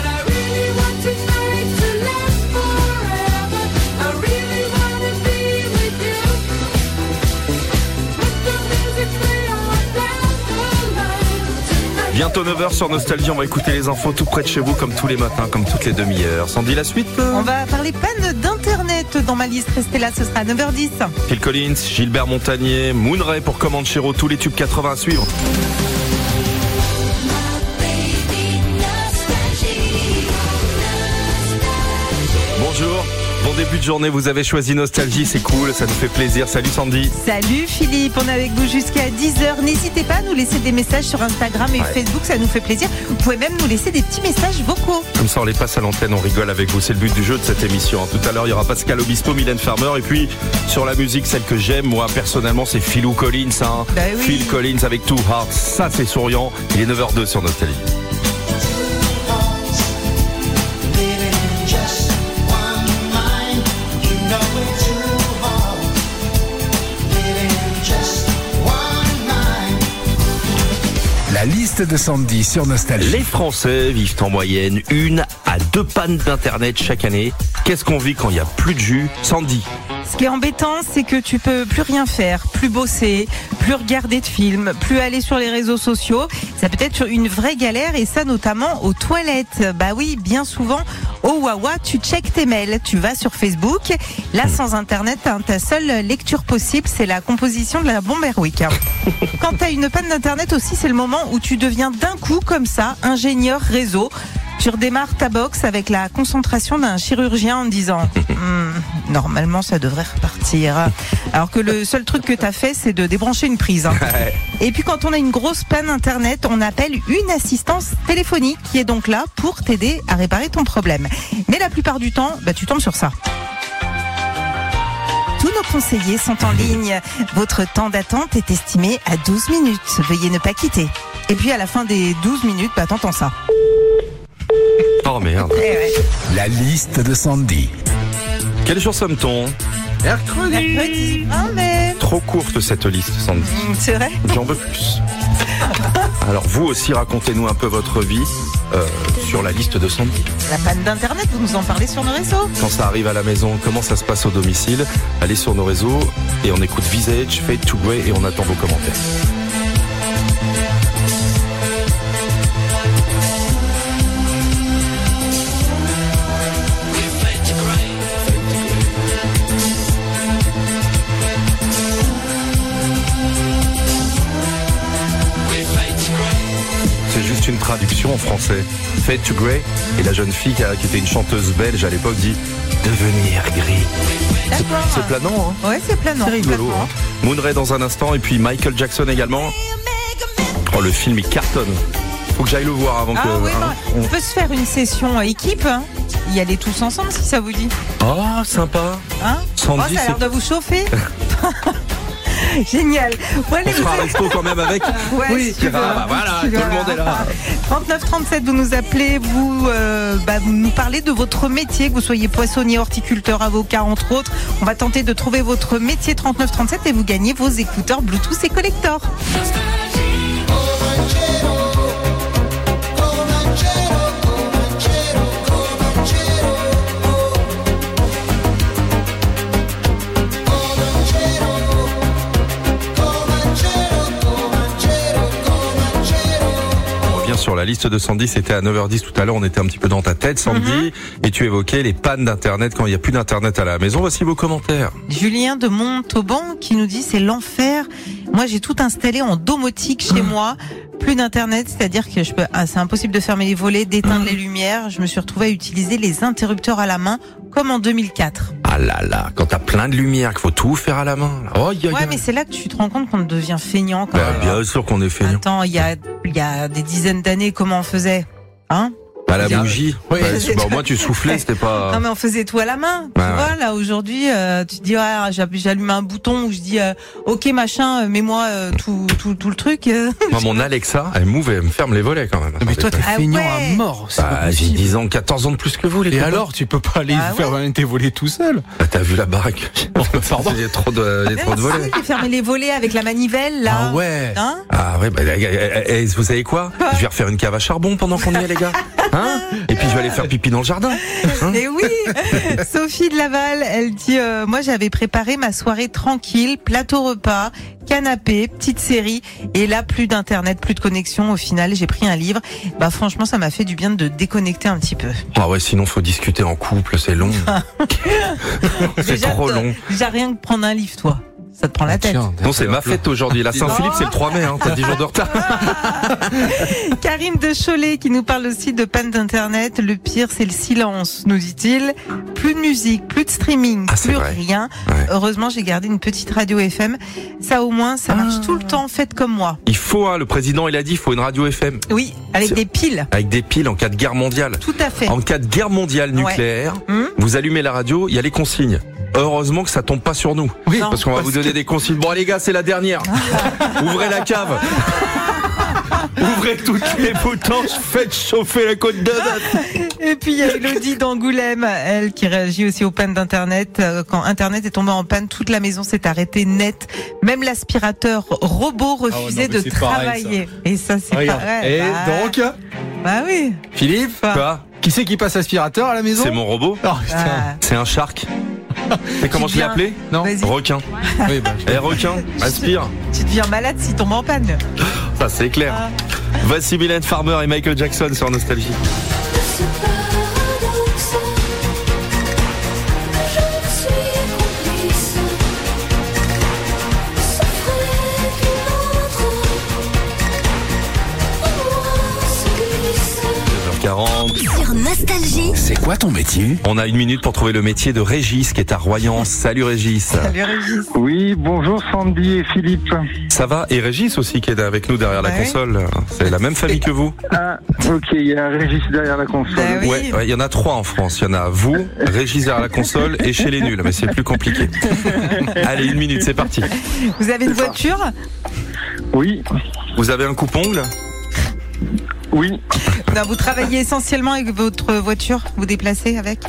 Bientôt 9h sur Nostalgie, on va écouter les infos tout près de chez vous comme tous les matins, comme toutes les demi-heures. Sandy, la suite? On va parler panne d'internet dans ma liste. Restez là, ce sera à 9h10. Phil Collins, Gilbert Montagnier, Moon Ray pour Comanchero, tous les tubes 80 à suivre. Bonjour. Bon début de journée, vous avez choisi Nostalgie, c'est cool, ça nous fait plaisir. Salut Sandy. Salut Philippe, on est avec vous jusqu'à 10h. N'hésitez pas à nous laisser des messages sur Instagram et Facebook, ça nous fait plaisir. Vous pouvez même nous laisser des petits messages vocaux. Comme ça on les passe à l'antenne, on rigole avec vous, c'est le but du jeu de cette émission. Tout à l'heure il y aura Pascal Obispo, Mylène Farmer et puis sur la musique, celle que j'aime, moi personnellement c'est Philou Collins. Bah oui. Phil Collins avec Two Hearts, ça c'est souriant. Il est 9h02 sur Nostalgie. La liste de Sandy sur Nostalgie. Les Français vivent en moyenne 1 à 2 pannes d'internet chaque année. Qu'est-ce qu'on vit quand il n'y a plus de jus? Sandy. Ce qui est embêtant, c'est que tu peux plus rien faire, plus bosser, plus regarder de films, plus aller sur les réseaux sociaux. Ça peut être une vraie galère et ça notamment aux toilettes. Bah oui, bien souvent, au Wawa, tu checkes tes mails, tu vas sur Facebook. Là, sans Internet, ta seule lecture possible, c'est la composition de la bombe Airwick. Quand tu as une panne d'Internet aussi, c'est le moment où tu deviens d'un coup comme ça, ingénieur réseau. Tu redémarres ta box avec la concentration d'un chirurgien en disant normalement ça devrait repartir. Alors que le seul truc que tu as fait, c'est de débrancher une prise. Et puis quand on a une grosse panne internet, on appelle une assistance téléphonique qui est donc là pour t'aider à réparer ton problème. Mais la plupart du temps, tu tombes sur ça. Tous nos conseillers sont en ligne. Votre temps d'attente est estimé à 12 minutes. Veuillez ne pas quitter. Et puis à la fin des 12 minutes, t'entends ça. Oh merde. La liste de Sandy. Quel jour sommes-t-on? Mercredi. Mais... Trop courte cette liste, Sandy. C'est vrai? J'en veux plus. Alors vous aussi, racontez-nous un peu votre vie sur la liste de Sandy. La panne d'internet, vous nous en parlez sur nos réseaux. Quand ça arrive à la maison, comment ça se passe au domicile? Allez sur nos réseaux et on écoute Visage, Fade to Grey et on attend vos commentaires. Une traduction en français. Fade to Grey, et la jeune fille qui était une chanteuse belge à l'époque dit devenir gris. C'est planant, hein? Ouais, c'est planant. C'est rigolo. Hein. Moon Ray dans un instant et puis Michael Jackson également. Oh, le film il cartonne. Faut que j'aille le voir avant que. Oui, on peut se faire une session équipe. Y aller tous ensemble si ça vous dit. Oh, sympa. Sandy, ça a l'air de vous chauffer. Génial. Ouais, on sera à resto quand même avec. Ouais, oui, si voilà, tout le monde est là. 3937, vous nous appelez, vous nous parlez de votre métier, que vous soyez poissonnier, horticulteur, avocat, entre autres. On va tenter de trouver votre métier 3937 et vous gagnez vos écouteurs Bluetooth et collector. Sur la liste de Sandy, c'était à 9h10 tout à l'heure, on était un petit peu dans ta tête Sandy, et tu évoquais les pannes d'internet quand il n'y a plus d'internet à la maison. Voici vos commentaires. Julien de Montauban qui nous dit c'est l'enfer. Moi j'ai tout installé en domotique chez moi. Plus d'internet, c'est-à-dire que c'est impossible de fermer les volets, d'éteindre les lumières. Je me suis retrouvée à utiliser les interrupteurs à la main comme en 2004. Ah là là, quand t'as plein de lumière, qu'il faut tout faire à la main. Oh, ouais, mais c'est là que tu te rends compte qu'on devient feignant quand même. Bien sûr qu'on est feignant. Attends, il y a des dizaines d'années, comment on faisait? Hein? À la bougie. Oui. Au moins tu soufflais, c'était pas. Non mais on faisait tout à la main. Tu vois là aujourd'hui, tu te dis j'allume un bouton où je dis ok machin, mets-moi tout le truc. Moi mon Alexa, elle m'ouvre et elle me ferme les volets quand même. Mais toi t'es feignant à mort. J'ai 10 ans, 14 ans de plus que vous les gars. Et alors tu peux pas aller faire tes volets tout seul? T'as vu la baraque? Pardon. Il y a trop de volets. J'ai fermé les volets avec la manivelle là. Ah ouais. Hein? Ah ouais, vous savez quoi? Je vais refaire une cave à charbon pendant qu'on y est les gars. Hein? Et puis je vais aller faire pipi dans le jardin. Hein? Et oui, Sophie de Laval, elle dit moi j'avais préparé ma soirée tranquille, plateau repas, canapé, petite série, et là plus d'internet, plus de connexion. Au final, j'ai pris un livre. Bah franchement, ça m'a fait du bien de déconnecter un petit peu. Ah ouais, sinon faut discuter en couple, c'est long. C'est trop long. Déjà rien que prendre un livre, toi. Ça te prend la tête. Non, c'est ma fête aujourd'hui. La Saint-Philippe, c'est le 3 mai, hein. T'as 10 jours de retard. Karim de Cholet qui nous parle aussi de panne d'internet. Le pire, c'est le silence, nous dit-il. Plus de musique, plus de streaming, plus rien. Ouais. Heureusement, j'ai gardé une petite radio FM. Ça, au moins, ça marche tout le temps. Faites comme moi. Il faut, le président, il a dit, il faut une radio FM. Oui, avec des piles. Avec des piles en cas de guerre mondiale. Tout à fait. En cas de guerre mondiale nucléaire, vous allumez la radio, il y a les consignes. Heureusement que ça tombe pas sur nous. Oui, parce qu'on va vous donner des consignes. Bon les gars, c'est la dernière. Ouvrez la cave. Ouvrez toutes les boutanges, faites chauffer la côte de bœuf. Et puis il y a Elodie d'Angoulême, elle qui réagit aussi aux pannes d'internet. Quand internet est tombé en panne, toute la maison s'est arrêtée net. Même l'aspirateur robot refusait de travailler. Pareil, et ça c'est pareil. Et donc bah oui. Philippe, quoi? Qui c'est qui passe l'aspirateur à la maison? C'est mon robot. Oh, putain. C'est un shark. Et comment je l'ai appelé? Non. Requin. Oui, requin, aspire. Tu deviens malade s'il tombe en panne. Ça c'est clair. Voici Mylène Farmer et Michael Jackson sur Nostalgie. Sur Nostalgie. C'est quoi ton métier? On a 1 minute pour trouver le métier de Régis qui est à Royan. Salut Régis. Salut Régis. Oui, bonjour Sandy et Philippe. Ça va? Et Régis aussi qui est avec nous derrière la console. C'est la même famille que vous? Ah, ok, il y a un Régis derrière la console. Bah oui. Ouais, il y en a 3 en France. Il y en a vous, Régis derrière la console et chez les nuls. Mais c'est plus compliqué. Allez, 1 minute, c'est parti. Vous avez une voiture? Oui. Vous avez un coupe-ongle? Oui. Non, vous travaillez essentiellement avec votre voiture? Vous déplacez avec?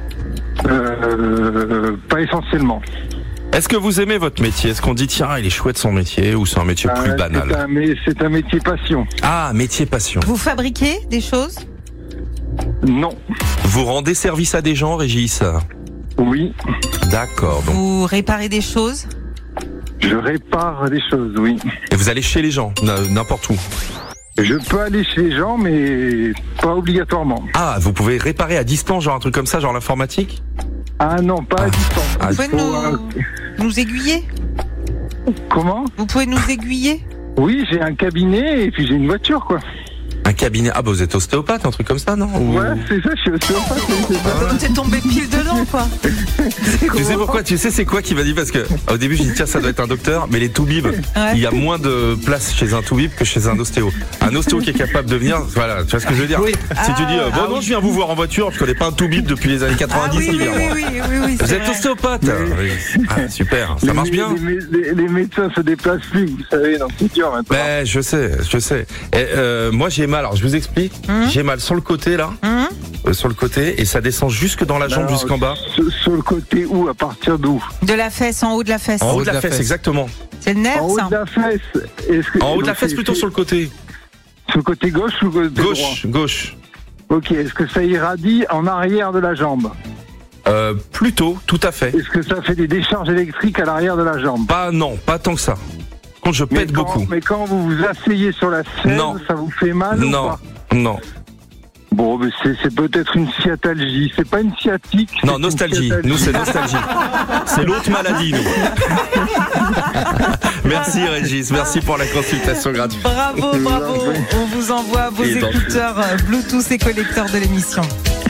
Pas essentiellement. Est-ce que vous aimez votre métier? Est-ce qu'on dit tiens, il est chouette son métier, ou c'est un métier plus banal? C'est un métier passion. Ah, métier passion. Vous fabriquez des choses? Non. Vous rendez service à des gens, Régis? Oui. D'accord. Donc. Vous réparez des choses? Je répare des choses, oui. Et vous allez chez les gens, n'importe où? Je peux aller chez les gens, mais pas obligatoirement. Ah, vous pouvez réparer à distance, genre un truc comme ça, genre l'informatique? Ah non, pas à distance. Vous pouvez nous aiguiller? Comment? Vous pouvez nous aiguiller? Oui, j'ai un cabinet et puis j'ai une voiture, quoi. Un cabinet? Ah bah vous êtes ostéopathe, un truc comme ça, non? Ouais, c'est ça, je suis ostéopathe. T'es tombé pile dedans, quoi. Tu sais pourquoi? Tu sais c'est quoi qui m'a dit? Parce que au début je dis tiens ça doit être un docteur, mais les toubibs, il y a moins de place chez un toubib que chez un ostéo. Un ostéo qui est capable de venir, voilà, tu vois ce que je veux dire? Oui. Si tu dis bon non je viens vous voir en voiture, je connais pas un toubib depuis les années 90. Oui, vous êtes ostéopathe? Ah, super, ça marche bien. Les médecins se déplacent plus, vous savez, dans le futur maintenant. Ben je sais. Et, moi j'ai mal, alors je vous explique. J'ai mal sur le côté là. Sur le côté et ça descend jusque dans la jambe jusqu'en bas. Sur le côté où? À partir d'où? De la fesse, en haut de la fesse. En haut de la fesse, exactement. C'est le nerf, ça? En haut de la fesse. En haut de la fesse, plutôt sur le côté. Sur le côté gauche ou le côté droit? Gauche. Ok, est-ce que ça irradie en arrière de la jambe? Plutôt, tout à fait. Est-ce que ça fait des décharges électriques à l'arrière de la jambe? Non, pas tant que ça. Quand je pète beaucoup. Mais quand vous vous asseyez sur la selle, ça vous fait mal? Non. Bon, mais c'est peut-être une sciatalgie. C'est pas une sciatique. Non, nostalgie. Nous, c'est nostalgie. C'est l'autre maladie, nous. Merci, Régis. Merci pour la consultation gratuite. Bravo. On vous envoie vos écouteurs Bluetooth et collecteurs de l'émission.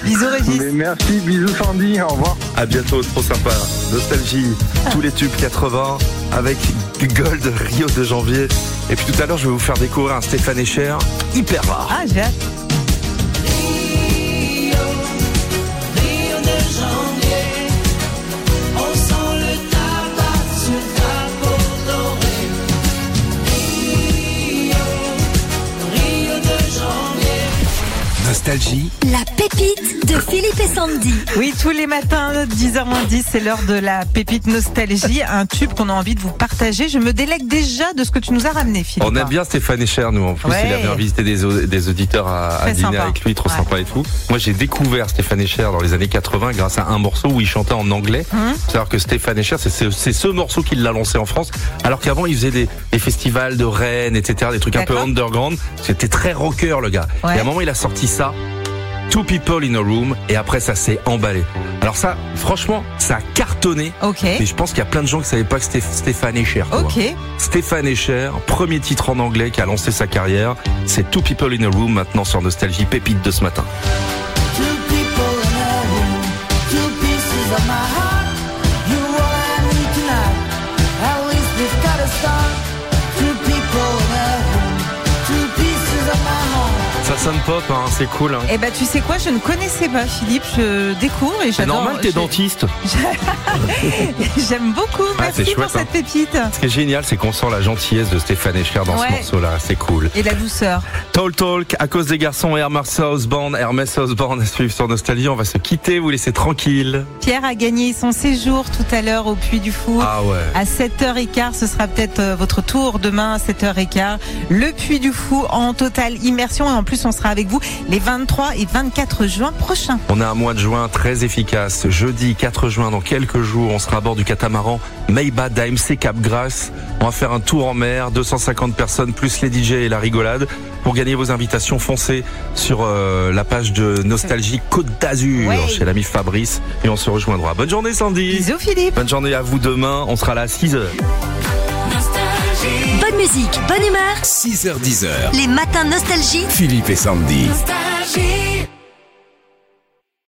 Bisous Régis. Mais merci, bisous Sandy, au revoir. À bientôt, trop sympa. Nostalgie, tous les tubes 80 avec Gold Rio de janvier. Et puis tout à l'heure, je vais vous faire découvrir un Stéphane Echer hyper rare. Ah, j'ai hâte. Rio de janvier, on sent le tabac sur ta peau dorée. Rio de janvier. Nostalgie, La pépite de Philippe et Sandy. Oui, tous les matins, 10h-10, c'est l'heure de la pépite nostalgie, un tube qu'on a envie de vous partager. Je me délègue déjà de ce que tu nous as ramené, Philippe. On aime bien Stéphane Echer, nous. En plus, Ouais. il avait invité des auditeurs à Très dîner sympa. avec lui, trop Ouais. sympa et tout. Moi, j'ai découvert Stéphane Echer dans les années 80 grâce à un morceau où il chantait en anglais. Faut savoir que Stéphane Echer, c'est ce morceau qui l'a lancé en France. Alors qu'avant, il faisait des festivals de Rennes, etc., des trucs un peu D'accord. underground. C'était très rocker, le gars. Ouais. Et à un moment, il a sorti ça. Two People in a Room, et après ça s'est emballé. Alors ça, franchement, ça a cartonné. Ok. Mais je pense qu'il y a plein de gens qui savaient pas que c'était Stéphane Echer. quoi. Ok. Stéphane Echer, premier titre en anglais qui a lancé sa carrière, c'est Two People in a Room maintenant sur Nostalgie, pépite de ce matin. Two people in a room, two pieces of my heart. You all I need tonight. At least we've got a start. Two people in a room, two pieces of my heart. Ça sonne pop, hein, c'est cool. Hein. Eh ben, tu sais quoi, je ne connaissais pas Philippe, je découvre et C'est j'adore. normal, t'es dentiste. J'aime beaucoup, Ah, merci c'est pour chouette, hein. cette pépite. Ce qui est génial, c'est qu'on sent la gentillesse de Stéphane Echer dans Ouais. ce morceau-là, c'est cool. Et la douceur. Talk, à cause des garçons, Hermès Osborne à suivre sur Nostalgie, on va se quitter, vous laisser tranquille. Pierre a gagné son séjour tout à l'heure au Puy du Fou. Ah ouais. À 7h15, ce sera peut-être votre tour demain à 7h15. Le Puy du Fou en totale immersion et en plus on sera avec vous les 23 et 24 juin prochains. On a un mois de juin très efficace. Jeudi 4 juin, dans quelques jours, on sera à bord du catamaran Maïba d'AMC Cap-Grasse. On va faire un tour en mer, 250 personnes plus les DJ et la rigolade. Pour gagner vos invitations, foncez sur la page de Nostalgie Côte d'Azur Ouais. chez l'ami Fabrice et on se rejoindra. Bonne journée Sandy. Bisous Philippe. Bonne journée à vous demain. On sera là à 6h. Bonne musique, bonne humeur. 6h-10h, Les matins nostalgie. Philippe et Sandy. Nostalgie.